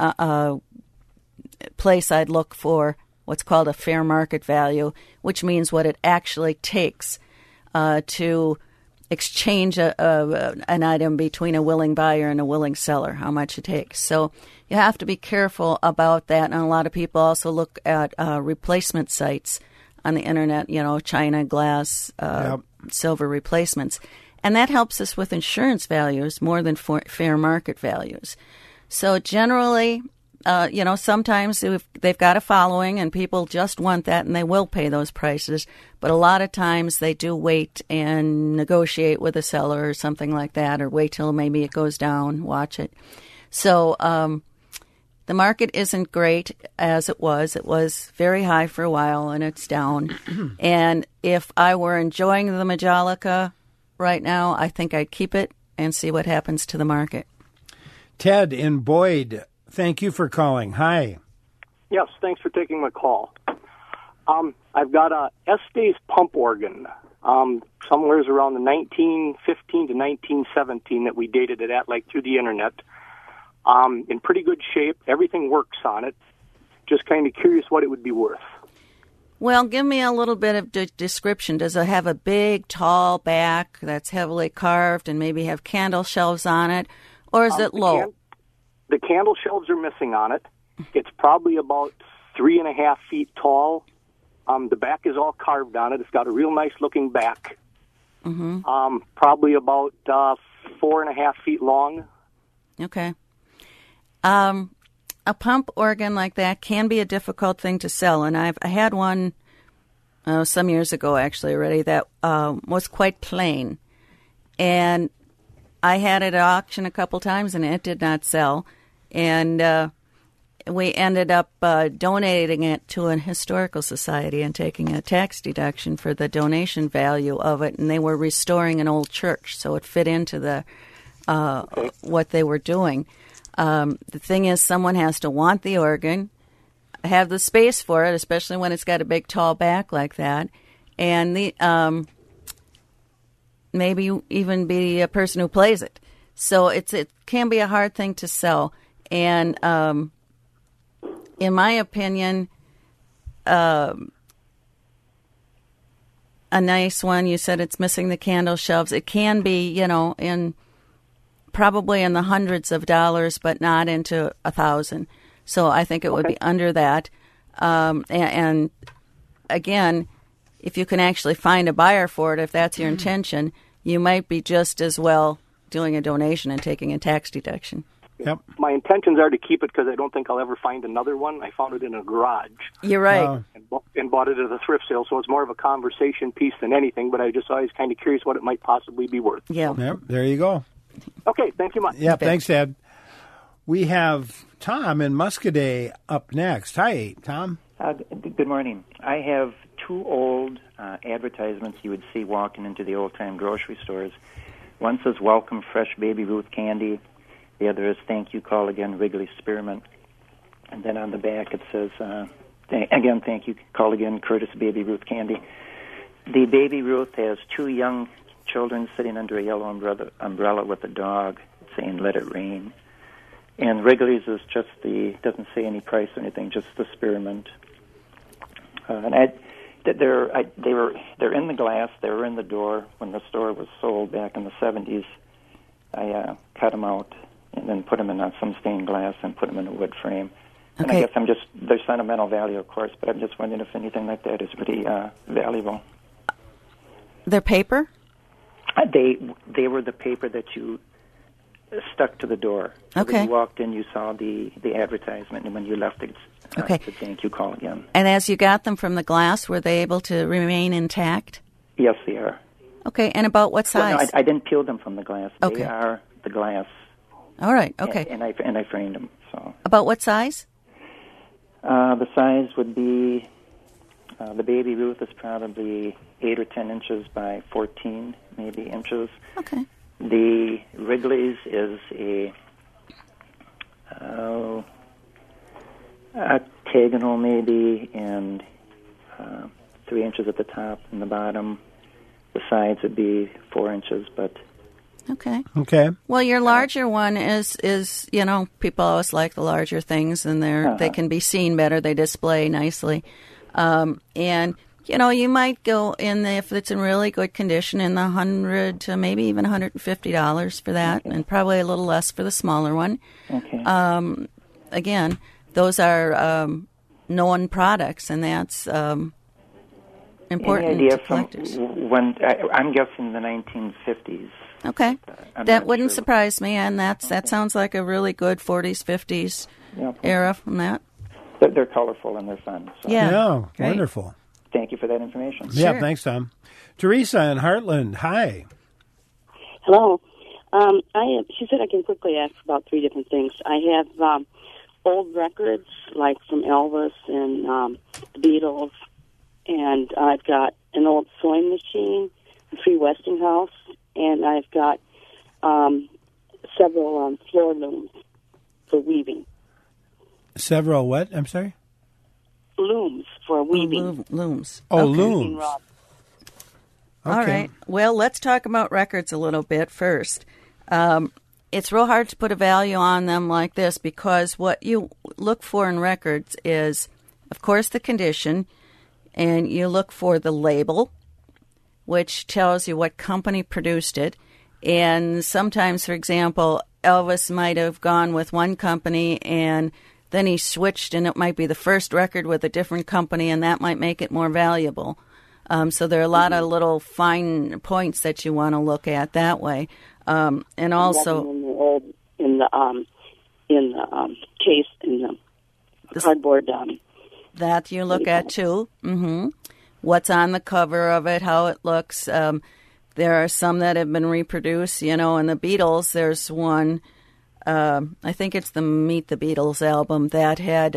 place I'd look for what's called a fair market value, which means what it actually takes to exchange an item between a willing buyer and a willing seller, how much it takes. So you have to be careful about that. And a lot of people also look at replacement sites on the internet, china, glass, silver replacements. And that helps us with insurance values more than fair market values. So generally, sometimes they've got a following and people just want that and they will pay those prices. But a lot of times they do wait and negotiate with a seller or something like that, or wait till maybe it goes down, watch it. So the market isn't great as it was. It was very high for a while and it's down. And if I were enjoying the Majolica right now, I think I'd keep it and see what happens to the market. Ted in Boyd, thank you for calling. Hi. Yes, thanks for taking my call. I've got a Estes pump organ, somewhere around the 1915 to 1917 that we dated it at, like through the internet. In pretty good shape. Everything works on it. Just kind of curious what it would be worth. Well, give me a little bit of description. Does it have a big, tall back that's heavily carved and maybe have candle shelves on it, or is it low? The candle shelves are missing on it. It's probably about 3.5 feet tall. The back is all carved on it. It's got a real nice-looking back. Probably about 4.5 feet long. Okay. A pump organ like that can be a difficult thing to sell, and I had one some years ago, actually, already, that was quite plain. And I had it at auction a couple times, and it did not sell. And we ended up donating it to an historical society and taking a tax deduction for the donation value of it, and they were restoring an old church, so it fit into the what they were doing. The thing is, someone has to want the organ, have the space for it, especially when it's got a big, tall back like that, and the maybe even be a person who plays it. So it can be a hard thing to sell. And in my opinion, a nice one, you said it's missing the candle shelves. It can be, probably in the hundreds of dollars, but not into 1,000. So I think it would be under that. And again, if you can actually find a buyer for it, if that's your intention, you might be just as well doing a donation and taking a tax deduction. Yep. My intentions are to keep it because I don't think I'll ever find another one. I found it in a garage. You're right. And bought it at a thrift sale, so it's more of a conversation piece than anything, but I just always kind of curious what it might possibly be worth. Yeah. Yep, there you go. Okay, thank you much. Yeah, thanks, Ed. We have Tom in Muscadet up next. Hi, Tom. Good morning. I have two old advertisements you would see walking into the old-time grocery stores. One says, welcome, fresh Baby Ruth candy. The other is, thank you, call again, Wrigley Spearmint. And then on the back it says, again, thank you, call again, Curtis Baby Ruth candy. The Baby Ruth has 2 young children sitting under a yellow umbrella with a dog saying, let it rain. And Wrigley's is just doesn't say any price or anything, just the spearmint. They're in the glass. They were in the door when the store was sold back in the 70s. I cut them out and then put them in some stained glass and put them in a wood frame. And I guess there's sentimental value, of course, but I'm just wondering if anything like that is really valuable. They're paper? They were the paper that you stuck to the door. Okay. When you walked in, you saw the advertisement, and when you left, it said, thank you, call again. And as you got them from the glass, were they able to remain intact? Yes, they are. Okay, and about what size? Well, no, I didn't peel them from the glass. Okay. They are the glass. All right, okay. And I framed them. So. About what size? The size would be, the Baby Ruth is probably 8 or 10 inches by 14, maybe, inches. Okay. The Wrigley's is a octagonal, maybe, and 3 inches at the top and the bottom. The sides would be 4 inches, but... Okay. Okay. Well, your larger one is people always like the larger things, and they can be seen better. They display nicely. And, you might go in, if it's in really good condition, in the $100 to maybe even $150 for that, and probably a little less for the smaller one. Okay. Again, those are known products, and that's important Any idea to collectors. From when, I'm guessing the 1950s. Okay. That wouldn't surprise me, and that sounds like a really good 40s, 50s era from that. They're colorful and they're fun. So. Yeah, wonderful. Thank you for that information. Yeah, thanks, Tom. Teresa in Heartland, hi. Hello. She said I can quickly ask about 3 different things. I have old records, like from Elvis and the Beatles, and I've got an old sewing machine, a Free Westinghouse, and I've got several floor looms for weaving. Several what? I'm sorry? Looms for weaving. Looms. Oh, okay. Looms. Okay. All right. Well, let's talk about records a little bit first. It's real hard to put a value on them like this because what you look for in records is, of course, the condition, and you look for the label, which tells you what company produced it. And sometimes, for example, Elvis might have gone with one company and then he switched, and it might be the first record with a different company, and that might make it more valuable. So there are a lot of little fine points that you want to look at that way. And also in the case, in the cardboard. That you look at too. Mm-hmm. What's on the cover of it, how it looks. There are some that have been reproduced. In the Beatles, there's one. I think it's the Meet the Beatles album that had,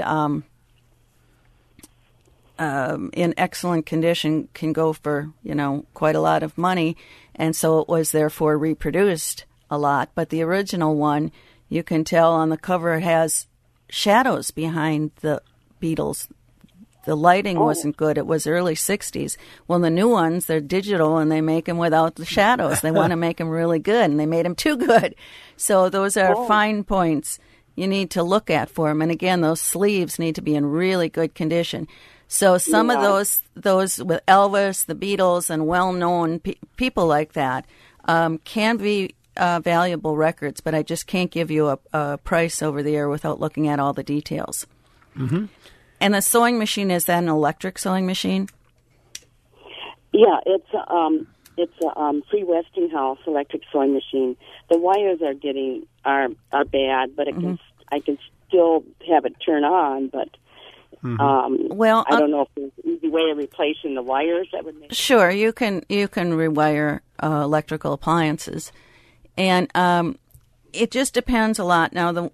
in excellent condition, can go for, quite a lot of money. And so it was therefore reproduced a lot. But the original one, you can tell on the cover, it has shadows behind the Beatles. The lighting wasn't good. It was early 60s. Well, the new ones, they're digital, and they make them without the shadows. They want to make them really good, and they made them too good. So those are fine points you need to look at for them. And again, those sleeves need to be in really good condition. So some of those with Elvis, the Beatles, and well-known people like that can be valuable records, but I just can't give you a price over the air without looking at all the details. Mm-hmm. And the sewing machine, is that an electric sewing machine? Yeah, it's a Free Westinghouse electric sewing machine. The wires are bad, but I can still have it turn on. But well, I don't know if there's an easy way of replacing the wires that would make. Sure, you can rewire electrical appliances, and it just depends a lot. Now the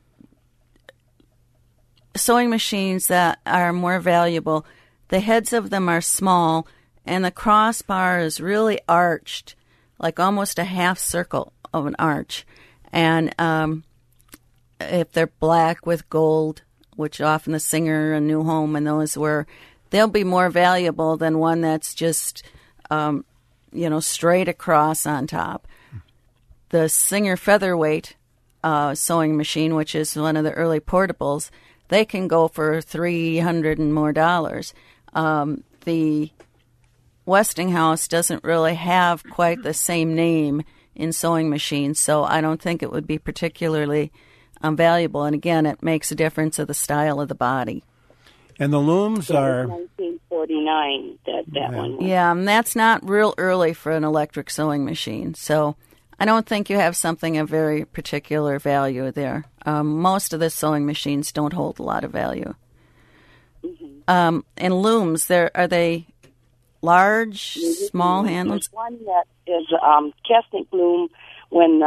sewing machines that are more valuable, the heads of them are small and the crossbar is really arched like almost a half circle of an arch. And if they're black with gold, which often the Singer and New Home and those were, they'll be more valuable than one that's just, straight across on top. The Singer Featherweight sewing machine, which is one of the early portables, they can go for $300 and more. The Westinghouse doesn't really have quite the same name in sewing machines, so I don't think it would be particularly valuable. And again, it makes a difference of the style of the body. And the looms are 1949. That one. Yeah, and that's not real early for an electric sewing machine. So I don't think you have something of very particular value there. Most of the sewing machines don't hold a lot of value. And looms, are they large, small handles? There's one that is casting loom when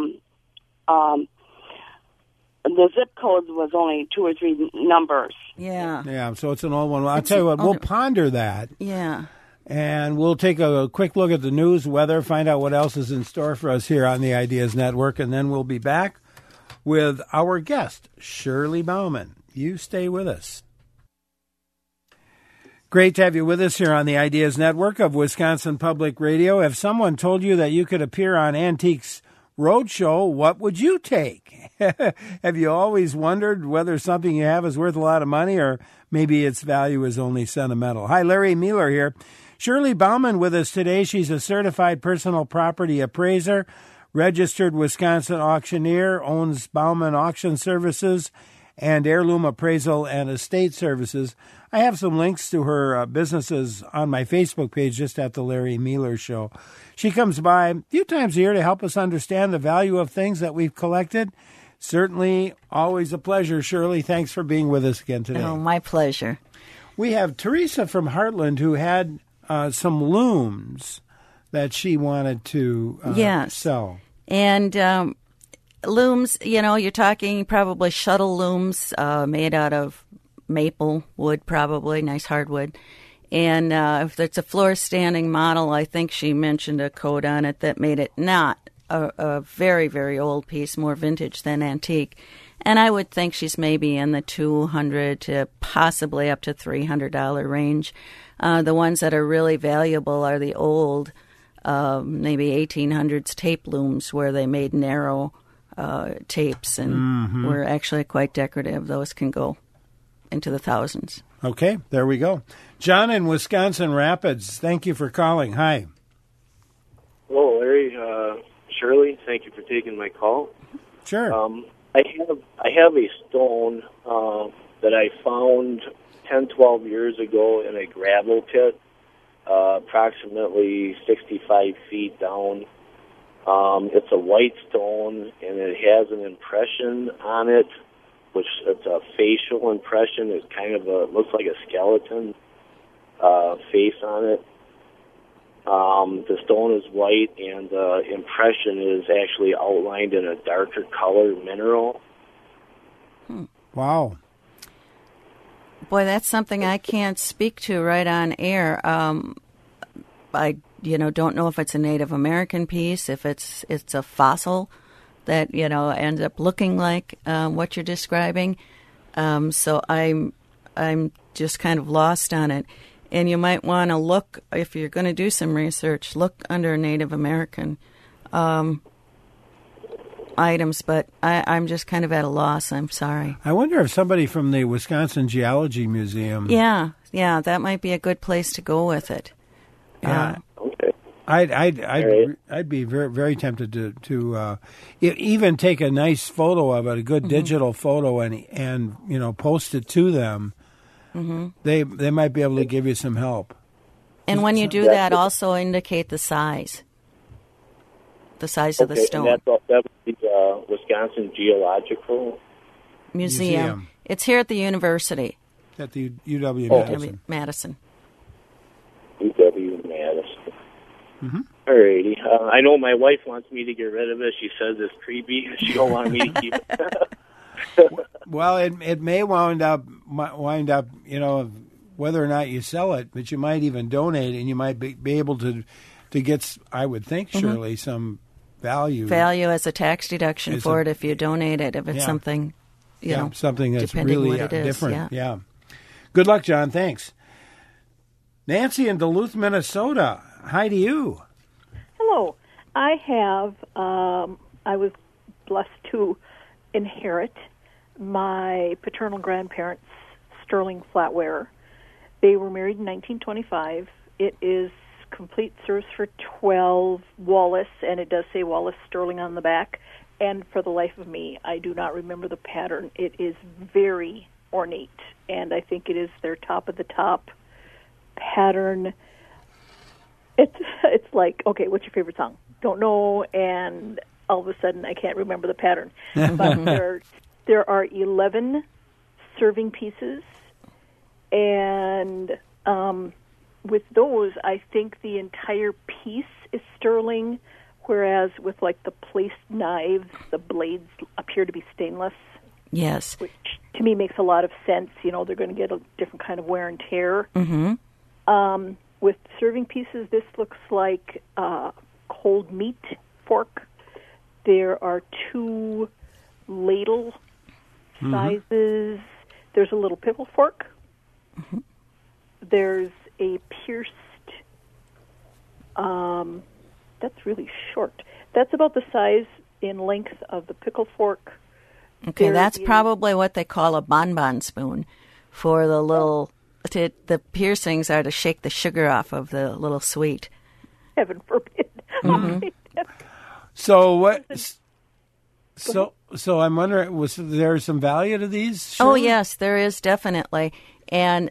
the zip code was only 2 or 3 numbers. Yeah. Yeah, so it's an old one. I'll tell you what, we'll ponder that. Yeah. And we'll take a quick look at the news, weather, find out what else is in store for us here on the Ideas Network, and then we'll be back with our guest, Shirley Bauman. You stay with us. Great to have you with us here on the Ideas Network of Wisconsin Public Radio. If someone told you that you could appear on Antiques Roadshow, what would you take? Have you always wondered whether something you have is worth a lot of money or maybe its value is only sentimental? Hi, Larry Mueller here. Shirley Bauman with us today. She's a certified personal property appraiser, registered Wisconsin auctioneer, owns Bauman Auction Services and Heirloom Appraisal and Estate Services. I have some links to her businesses on my Facebook page just at the Larry Mueller Show. She comes by a few times a year to help us understand the value of things that we've collected. Certainly always a pleasure, Shirley. Thanks for being with us again today. Oh, my pleasure. We have Teresa from Heartland who had some looms that she wanted to sell. And looms, you're talking probably shuttle looms made out of maple wood, probably, nice hardwood. And if it's a floor standing model, I think she mentioned a code on it that made it not a very, very old piece, more vintage than antique. And I would think she's maybe in the $200 to possibly up to $300 range. The ones that are really valuable are the old, maybe 1800s tape looms where they made narrow tapes and were actually quite decorative. Those can go into the thousands. Okay, there we go. John in Wisconsin Rapids, thank you for calling. Hi. Hello, Larry. Shirley, thank you for taking my call. Sure. I have a stone that I found 10, 12 years ago in a gravel pit, approximately 65 feet down. It's a white stone, and it has an impression on it, which it's a facial impression. It's kind of looks like a skeleton face on it. The stone is white, and the impression is actually outlined in a darker color mineral. Wow. Boy, that's something I can't speak to right on air. I don't know if it's a Native American piece, if it's a fossil that ends up looking like what you're describing. So I'm just kind of lost on it. And you might want to look, if you're going to do some research, look under Native American items. But I'm just kind of at a loss. I'm sorry. I wonder if somebody from the Wisconsin Geology Museum. Yeah, that might be a good place to go with it. Yeah. Okay. I'd be very, very tempted to even take a nice photo of it, a good digital photo, and post it to them. Mm-hmm. They might be able to give you some help. And when you do that, also indicate the size of the stone. And that would be the Wisconsin Geological Museum. It's here at the university. At the UW Madison. UW Madison. Mm-hmm. Alrighty. I know my wife wants me to get rid of it. She says it's creepy. She don't want me to keep it. Well, it may wind up, whether or not you sell it, but you might even donate, and you might be able to to get, I would think, surely some value. Value as a tax deduction for it if you donate it, if it's something, you know, something that's depending really what it is, different. Yeah. Good luck, John. Thanks. Nancy in Duluth, Minnesota. Hi to you. Hello. I have, I was blessed to inherit my paternal grandparents' sterling flatware. They were married in 1925. It is complete service for 12 Wallace, and it does say Wallace Sterling on the back. And for the life of me, I do not remember the pattern. It is very ornate, and I think it is their top of the top pattern. It's like, okay, what's your favorite song? Don't know, and all of a sudden I can't remember the pattern. But there are 11 serving pieces, and with those, I think the entire piece is sterling, whereas with like the placed knives, the blades appear to be stainless. Yes. Which to me makes a lot of sense. You know, they're going to get a different kind of wear and tear. Mm-hmm. With serving pieces, this looks like a cold meat fork. There are 2 ladle sizes. There's a little pickle fork. There's a pierced, that's really short. That's about the size in length of the pickle fork. Okay, that's probably what they call a bonbon spoon for the little, the piercings are to shake the sugar off of the little sweet. Heaven forbid. Mm-hmm. So what? So I'm wondering, was there some value to these? Oh yes, there is definitely, and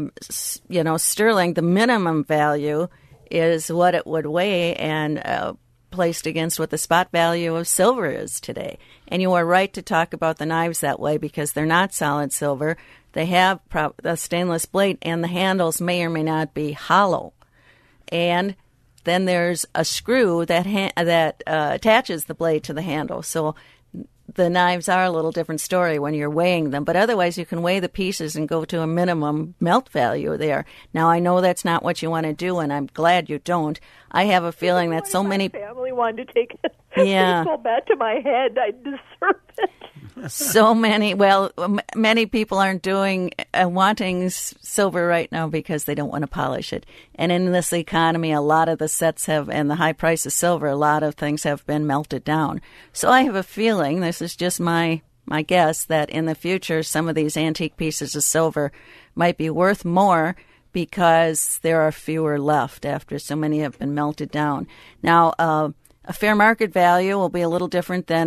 you know, sterling. The minimum value is what it would weigh, and placed against what the spot value of silver is today. And you are right to talk about the knives that way because they're not solid silver. They have a stainless blade, and the handles may or may not be hollow. And then there's a screw that attaches the blade to the handle. So the knives are a little different story when you're weighing them. But otherwise, you can weigh the pieces and go to a minimum melt value there. Now, I know that's not what you want to do, and I'm glad you don't. I have a feeling that so many... My family wanted to take it. Yeah. It's all bad to my head. I deserve it. So many, many people aren't wanting silver right now because they don't want to polish it. And in this economy, a lot of the sets have, and the high price of silver, a lot of things have been melted down. So I have a feeling, this is just my guess, that in the future, some of these antique pieces of silver might be worth more because there are fewer left after so many have been melted down. Now, a fair market value will be a little different than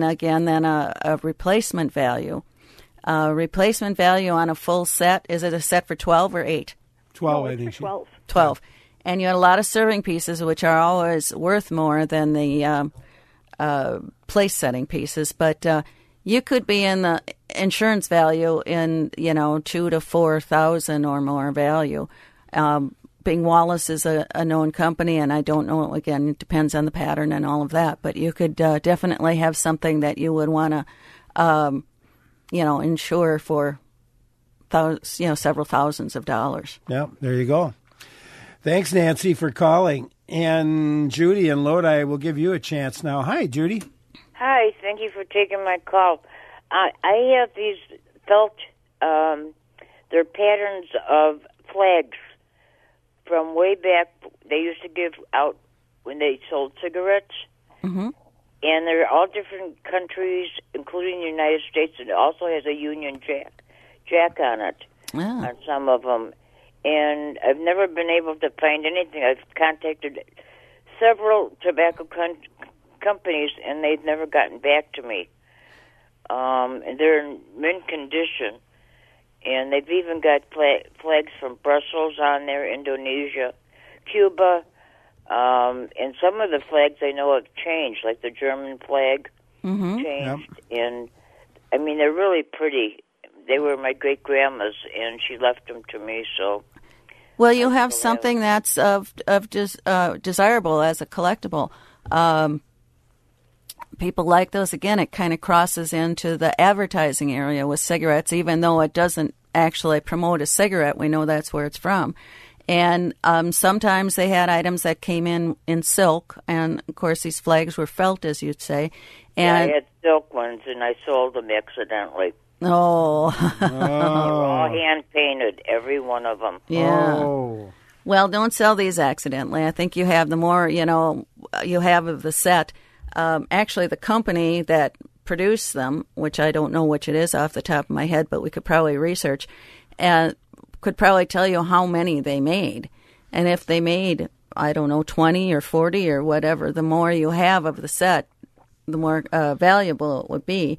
a replacement value. Replacement value on a full set, is it a set for 12 or 8? 12, no, I think. 12. 12. And you had a lot of serving pieces, which are always worth more than the place setting pieces. But you could be in the insurance value in, $2,000 to $4,000 or more value. Bing Wallace is a known company, and I don't know, again, it depends on the pattern and all of that, but you could definitely have something that you would want to, insure for, several thousands of dollars. Yeah, there you go. Thanks, Nancy, for calling. And Judy and Lodi, will give you a chance now. Hi, Judy. Hi, thank you for taking my call. I have these felt, they're patterns of flags from way back. They used to give out when they sold cigarettes. Mm-hmm. And they're all different countries, including the United States, and it also has a Union Jack on it, on some of them. And I've never been able to find anything. I've contacted several tobacco companies, and they've never gotten back to me. And they're in mint condition. And they've even got flags from Brussels on there, Indonesia, Cuba, and some of the flags I know have changed, like the German flag changed. Yep. And, I mean, they're really pretty. They were my great-grandma's, and she left them to me, so... Well, you have something that's desirable as a collectible. People like those. Again, it kind of crosses into the advertising area with cigarettes, even though it doesn't actually promote a cigarette. We know that's where it's from. And sometimes they had items that came in silk, and of course these flags were felt, as you'd say. And I had silk ones, and I sold them accidentally. Oh. They were all hand-painted, every one of them. Yeah. Oh. Well, don't sell these accidentally. I think you have the more, you have of the set. Actually, the company that produced them, which I don't know which it is off the top of my head, but we could probably research, could probably tell you how many they made. And if they made, 20 or 40 or whatever, the more you have of the set, the more valuable it would be.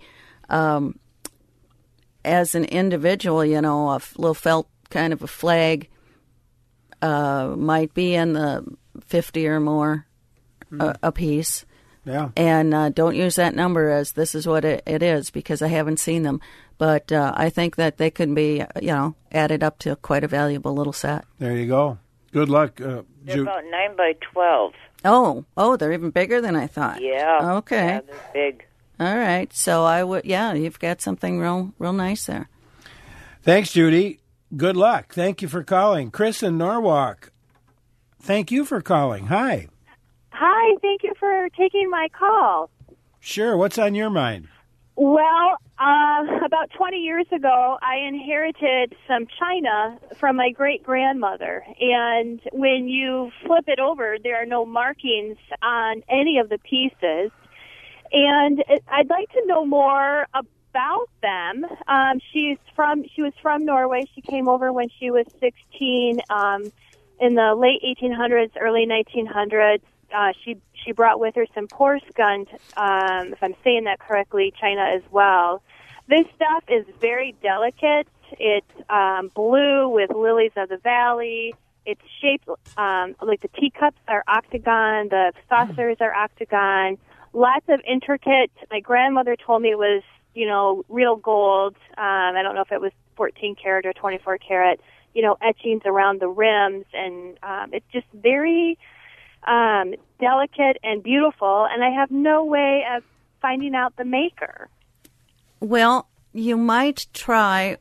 As an individual, a little felt kind of a flag might be in the 50 or more a piece. Yeah. And don't use that number as this is what it is, because I haven't seen them. But I think that they could be, added up to quite a valuable little set. There you go. Good luck. They're about 9 by 12. Oh, they're even bigger than I thought. Yeah. Okay. Yeah, they're big. All right. So you've got something real nice there. Thanks, Judy. Good luck. Thank you for calling. Chris in Norwalk, thank you for calling. Hi. Hi, thank you for taking my call. Sure. What's on your mind? Well, about 20 years ago, I inherited some china from my great-grandmother. And when you flip it over, there are no markings on any of the pieces. And I'd like to know more about them. She was from Norway. She came over when she was 16 in the late 1800s, early 1900s. She brought with her some Porsgrund, if I'm saying that correctly, china as well. This stuff is very delicate. It's blue with lilies of the valley. It's shaped like the teacups are octagon, the saucers are octagon. Lots of intricate. My grandmother told me it was, real gold. I don't know if it was 14 karat or 24 karat. Etchings around the rims, and it's just very delicate and beautiful. And I have no way of finding out the maker. Well, you might try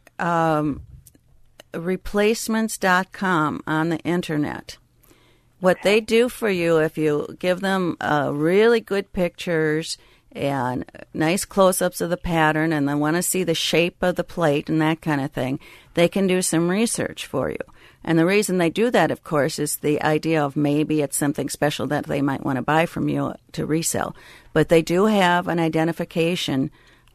replacements.com on the internet. What they do for you, if you give them really good pictures and nice close-ups of the pattern and they want to see the shape of the plate and that kind of thing, they can do some research for you. And the reason they do that, of course, is the idea of maybe it's something special that they might want to buy from you to resell. But they do have an identification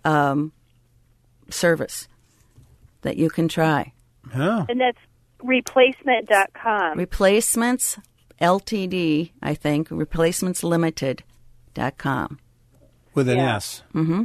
service that you can try. Huh. And that's replacement.com. Replacements Ltd, I think, replacementslimited.com. With an S. Mm-hmm.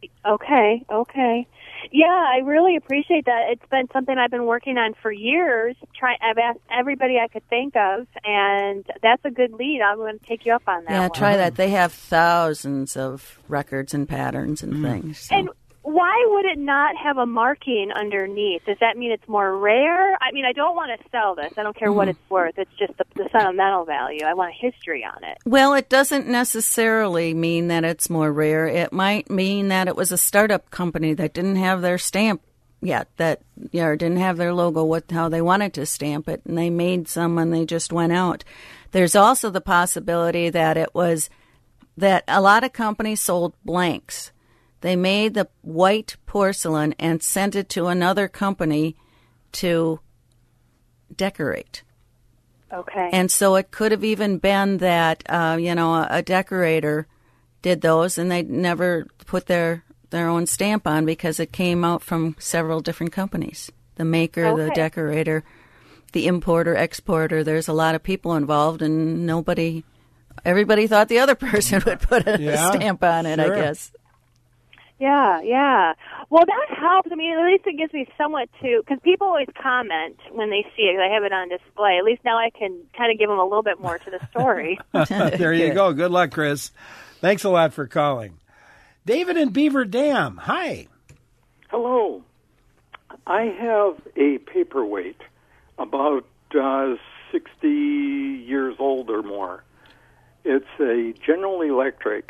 Okay. Yeah, I really appreciate that. It's been something I've been working on for years. I've asked everybody I could think of, and that's a good lead. I'm going to take you up on that one. Yeah, try that. They have thousands of records and patterns and things. So. And why would it not have a marking underneath? Does that mean it's more rare? I mean, I don't want to sell this. I don't care what it's worth. It's just the sentimental value. I want a history on it. Well, it doesn't necessarily mean that it's more rare. It might mean that it was a startup company that didn't have their stamp yet, that didn't have their logo, how they wanted to stamp it, and they made some and they just went out. There's also the possibility that it was that a lot of companies sold blanks. They made the white porcelain and sent it to another company to decorate. Okay. And so it could have even been that, a decorator did those and they never put their own stamp on because it came out from several different companies. The maker, the decorator, the importer, exporter. There's a lot of people involved and everybody thought the other person would put a stamp on it, sure. I guess. Yeah. Well, that helps. I mean, at least it gives me somewhat because people always comment when they see it. I have it on display. At least now I can kind of give them a little bit more to the story. There you go. Good luck, Chris. Thanks a lot for calling. David in Beaver Dam. Hi. Hello. I have a paperweight about 60 years old or more. It's a General Electric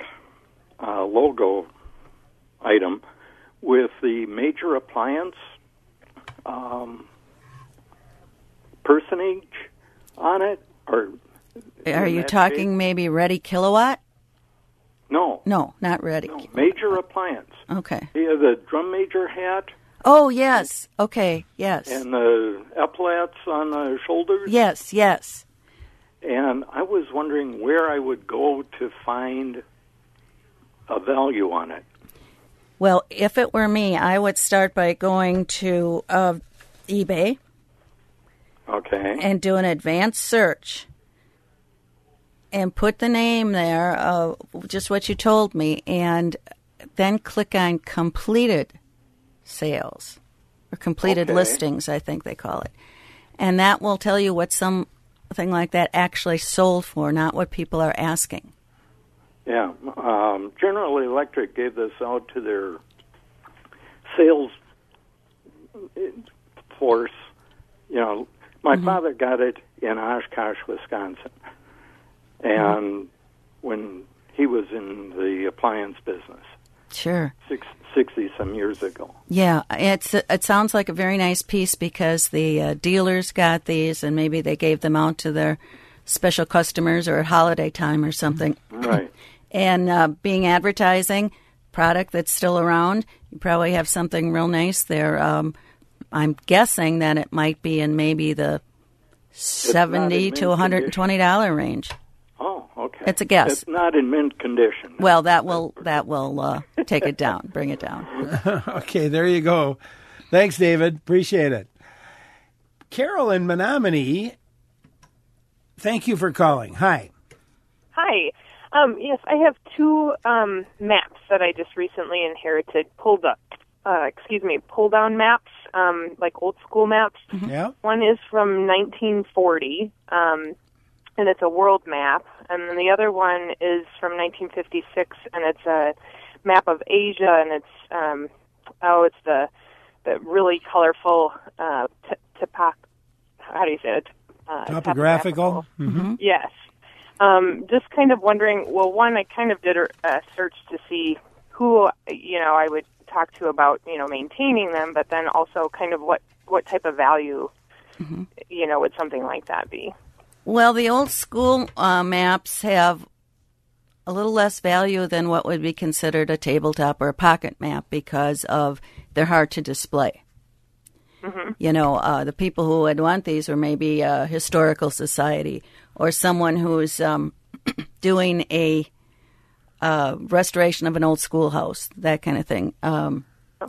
logo item with the major appliance personage on it? Or are you talking maybe Ready Kilowatt? No. No, not Ready. No, Major Appliance. Okay. He has a drum major hat. Oh, yes. Okay, yes. And the epaulets on the shoulders. Yes, yes. And I was wondering where I would go to find a value on it. Well, if it were me, I would start by going to eBay. Okay. And do an advanced search. And put the name there, just what you told me, and then click on completed sales, or completed listings, I think they call it. And that will tell you what something like that actually sold for, not what people are asking. Yeah. General Electric gave this out to their sales force. You know, my father got it in Oshkosh, Wisconsin. And when he was in the appliance business. Sure. 60-some years ago. Yeah, it sounds like a very nice piece because the dealers got these and maybe they gave them out to their special customers or at holiday time or something. Right. And being advertising, product that's still around, you probably have something real nice there. I'm guessing that it might be in maybe the $70 to $120 range. Oh, okay. It's a guess. It's not in mint condition. Well, that will take it down, bring it down. Okay, there you go. Thanks, David. Appreciate it. Carol in Menominee, thank you for calling. Hi. Hi. Yes, I have two maps that I just recently inherited. Pull down maps, like old school maps. Yeah. One is from 1940. And it's a world map, and then the other one is from 1956, and it's a map of Asia, and it's the really colorful how do you say it? Topographical. Mm-hmm. Yes. Just kind of wondering. Well, one, I kind of did a search to see who I would talk to about maintaining them, but then also kind of what type of value would something like that be? Well, the old school maps have a little less value than what would be considered a tabletop or a pocket map because of they're hard to display. Mm-hmm. The people who would want these are maybe a historical society or someone who's doing a restoration of an old schoolhouse, that kind of thing. And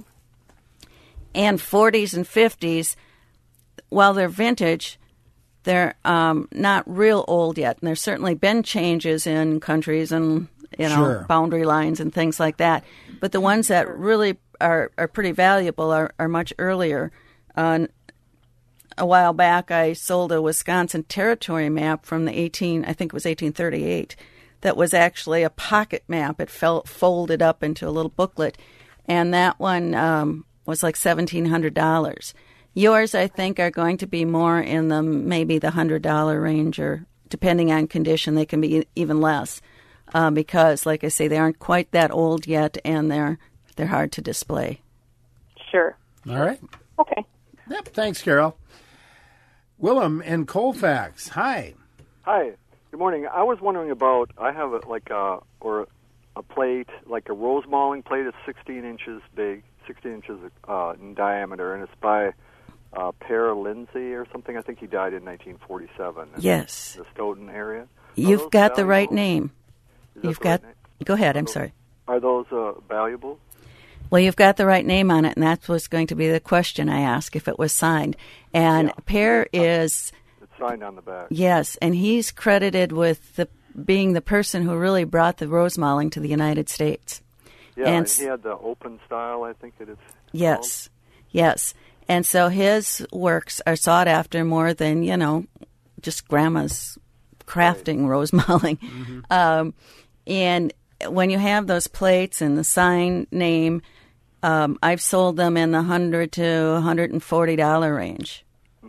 40s and 50s, while they're vintage, they're not real old yet, and there's certainly been changes in countries and Sure. boundary lines and things like that. But the ones that really are pretty valuable are much earlier. A while back, I sold a Wisconsin territory map from the 1838, that was actually a pocket map. It folded up into a little booklet, and that one was like $1,700. Yours, I think, are going to be more in maybe the $100 range, or depending on condition, they can be even less because, like I say, they aren't quite that old yet, and they're hard to display. Sure. All right. Okay. Yep. Thanks, Carol. Willem in Colfax. Hi. Hi. Good morning. I was wondering about. I have a plate, like a rose mauling plate, is 16 inches big, 16 inches in diameter, and it's by Per Lindsay or something. I think he died in 1947. Yes. In the Stoughton area. You've got the right name. You've got. Go ahead. I'm sorry. Are those valuable? Well, you've got the right name on it, and that was going to be the question I asked, if it was signed. And Per is... It's signed on the back. Yes, and he's credited with being the person who really brought the rose mauling to the United States. Yeah, and he had the open style, I think it is. Yes, yes. And so his works are sought after more than, just grandma's crafting rose mauling. Mm-hmm. And when you have those plates and the sign name, I've sold them in the $100 to $140 range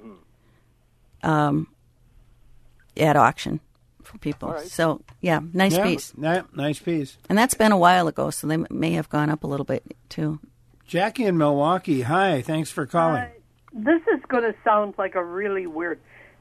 at auction for people. Right. So, nice piece. Yeah, nice piece. And that's been a while ago, so they may have gone up a little bit, too. Jackie in Milwaukee. Hi, thanks for calling. This is going to sound like a really weird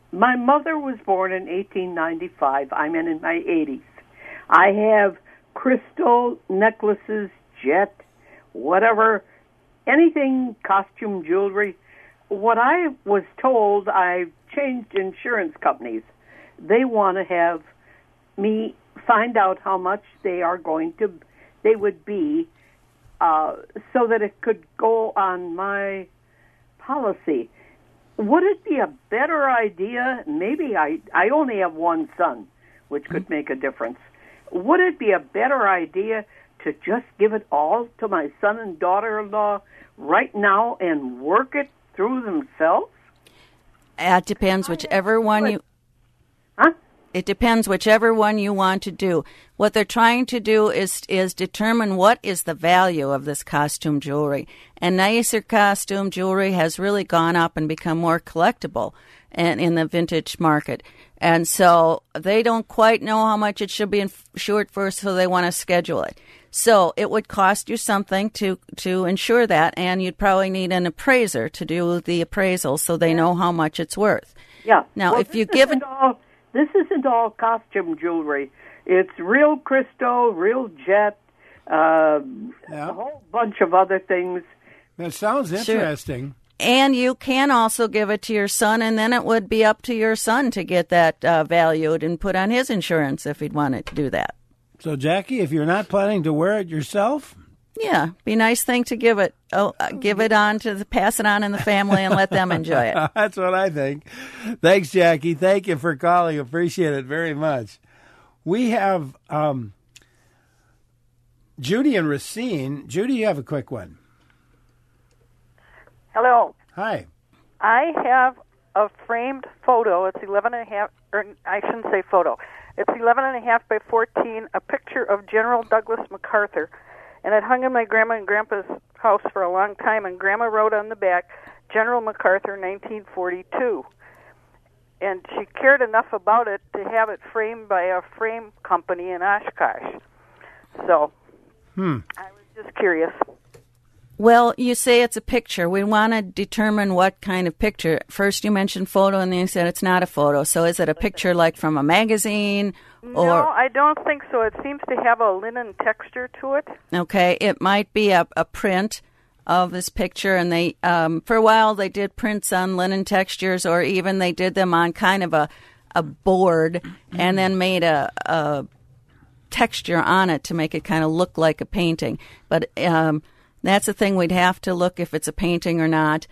My mother was born in 1895. I'm in my 80s. I have crystal necklaces, jet, whatever, anything, costume jewelry. What I was told, I changed insurance companies. They want to have me find out how much they would be, so that it could go on my policy. Would it be a better idea? Maybe I only have one son, which could make a difference. Would it be a better idea to just give it all to my son and daughter-in-law right now and work it through themselves? It depends whichever one you... Huh? It depends whichever one you want to do. What they're trying to do is determine what is the value of this costume jewelry. And nicer costume jewelry has really gone up and become more collectible in the vintage market. And so they don't quite know how much it should be insured for, so they want to schedule it. So it would cost you something to insure that, and you'd probably need an appraiser to do the appraisal so they know how much it's worth. Yeah. Now, well, if you give it... This isn't all costume jewelry. It's real crystal, real jet, a whole bunch of other things. That sounds interesting. Sure. And you can also give it to your son, and then it would be up to your son to get that valued and put on his insurance if he'd wanted to do that. So, Jackie, if you're not planning to wear it yourself... Yeah, be a nice thing to give it. Give it on pass it on in the family and let them enjoy it. That's what I think. Thanks, Jackie. Thank you for calling. Appreciate it very much. We have Judy and Racine. Judy, you have a quick one. Hello. Hi. I have a framed photo. It's 11.5, or I shouldn't say photo. It's 11.5 by 14, a picture of General Douglas MacArthur. And it hung in my grandma and grandpa's house for a long time, and Grandma wrote on the back, General MacArthur, 1942. And she cared enough about it to have it framed by a frame company in Oshkosh. So I was just curious. Well, you say it's a picture. We want to determine what kind of picture. First you mentioned photo, and then you said it's not a photo. So is it a picture like from a magazine? Or... No, I don't think so. It seems to have a linen texture to it. Okay, it might be a print of this picture, and they for a while they did prints on linen textures, or even they did them on kind of a board and then made a texture on it to make it kind of look like a painting. But that's the thing, we'd have to look if it's a painting or not.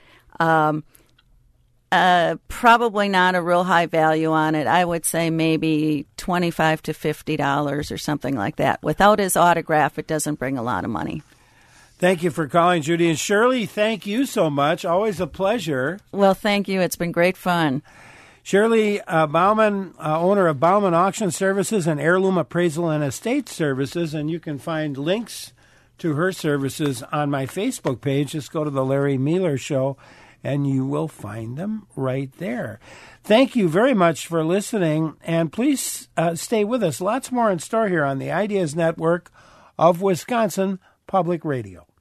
Probably not a real high value on it. I would say maybe $25 to $50 or something like that. Without his autograph, it doesn't bring a lot of money. Thank you for calling, Judy. And Shirley, thank you so much. Always a pleasure. Well, thank you. It's been great fun. Shirley Bauman, owner of Bauman Auction Services and Heirloom Appraisal and Estate Services, and you can find links to her services on my Facebook page. Just go to the Larry Mealer Show, and you will find them right there. Thank you very much for listening, and please stay with us. Lots more in store here on the Ideas Network of Wisconsin Public Radio.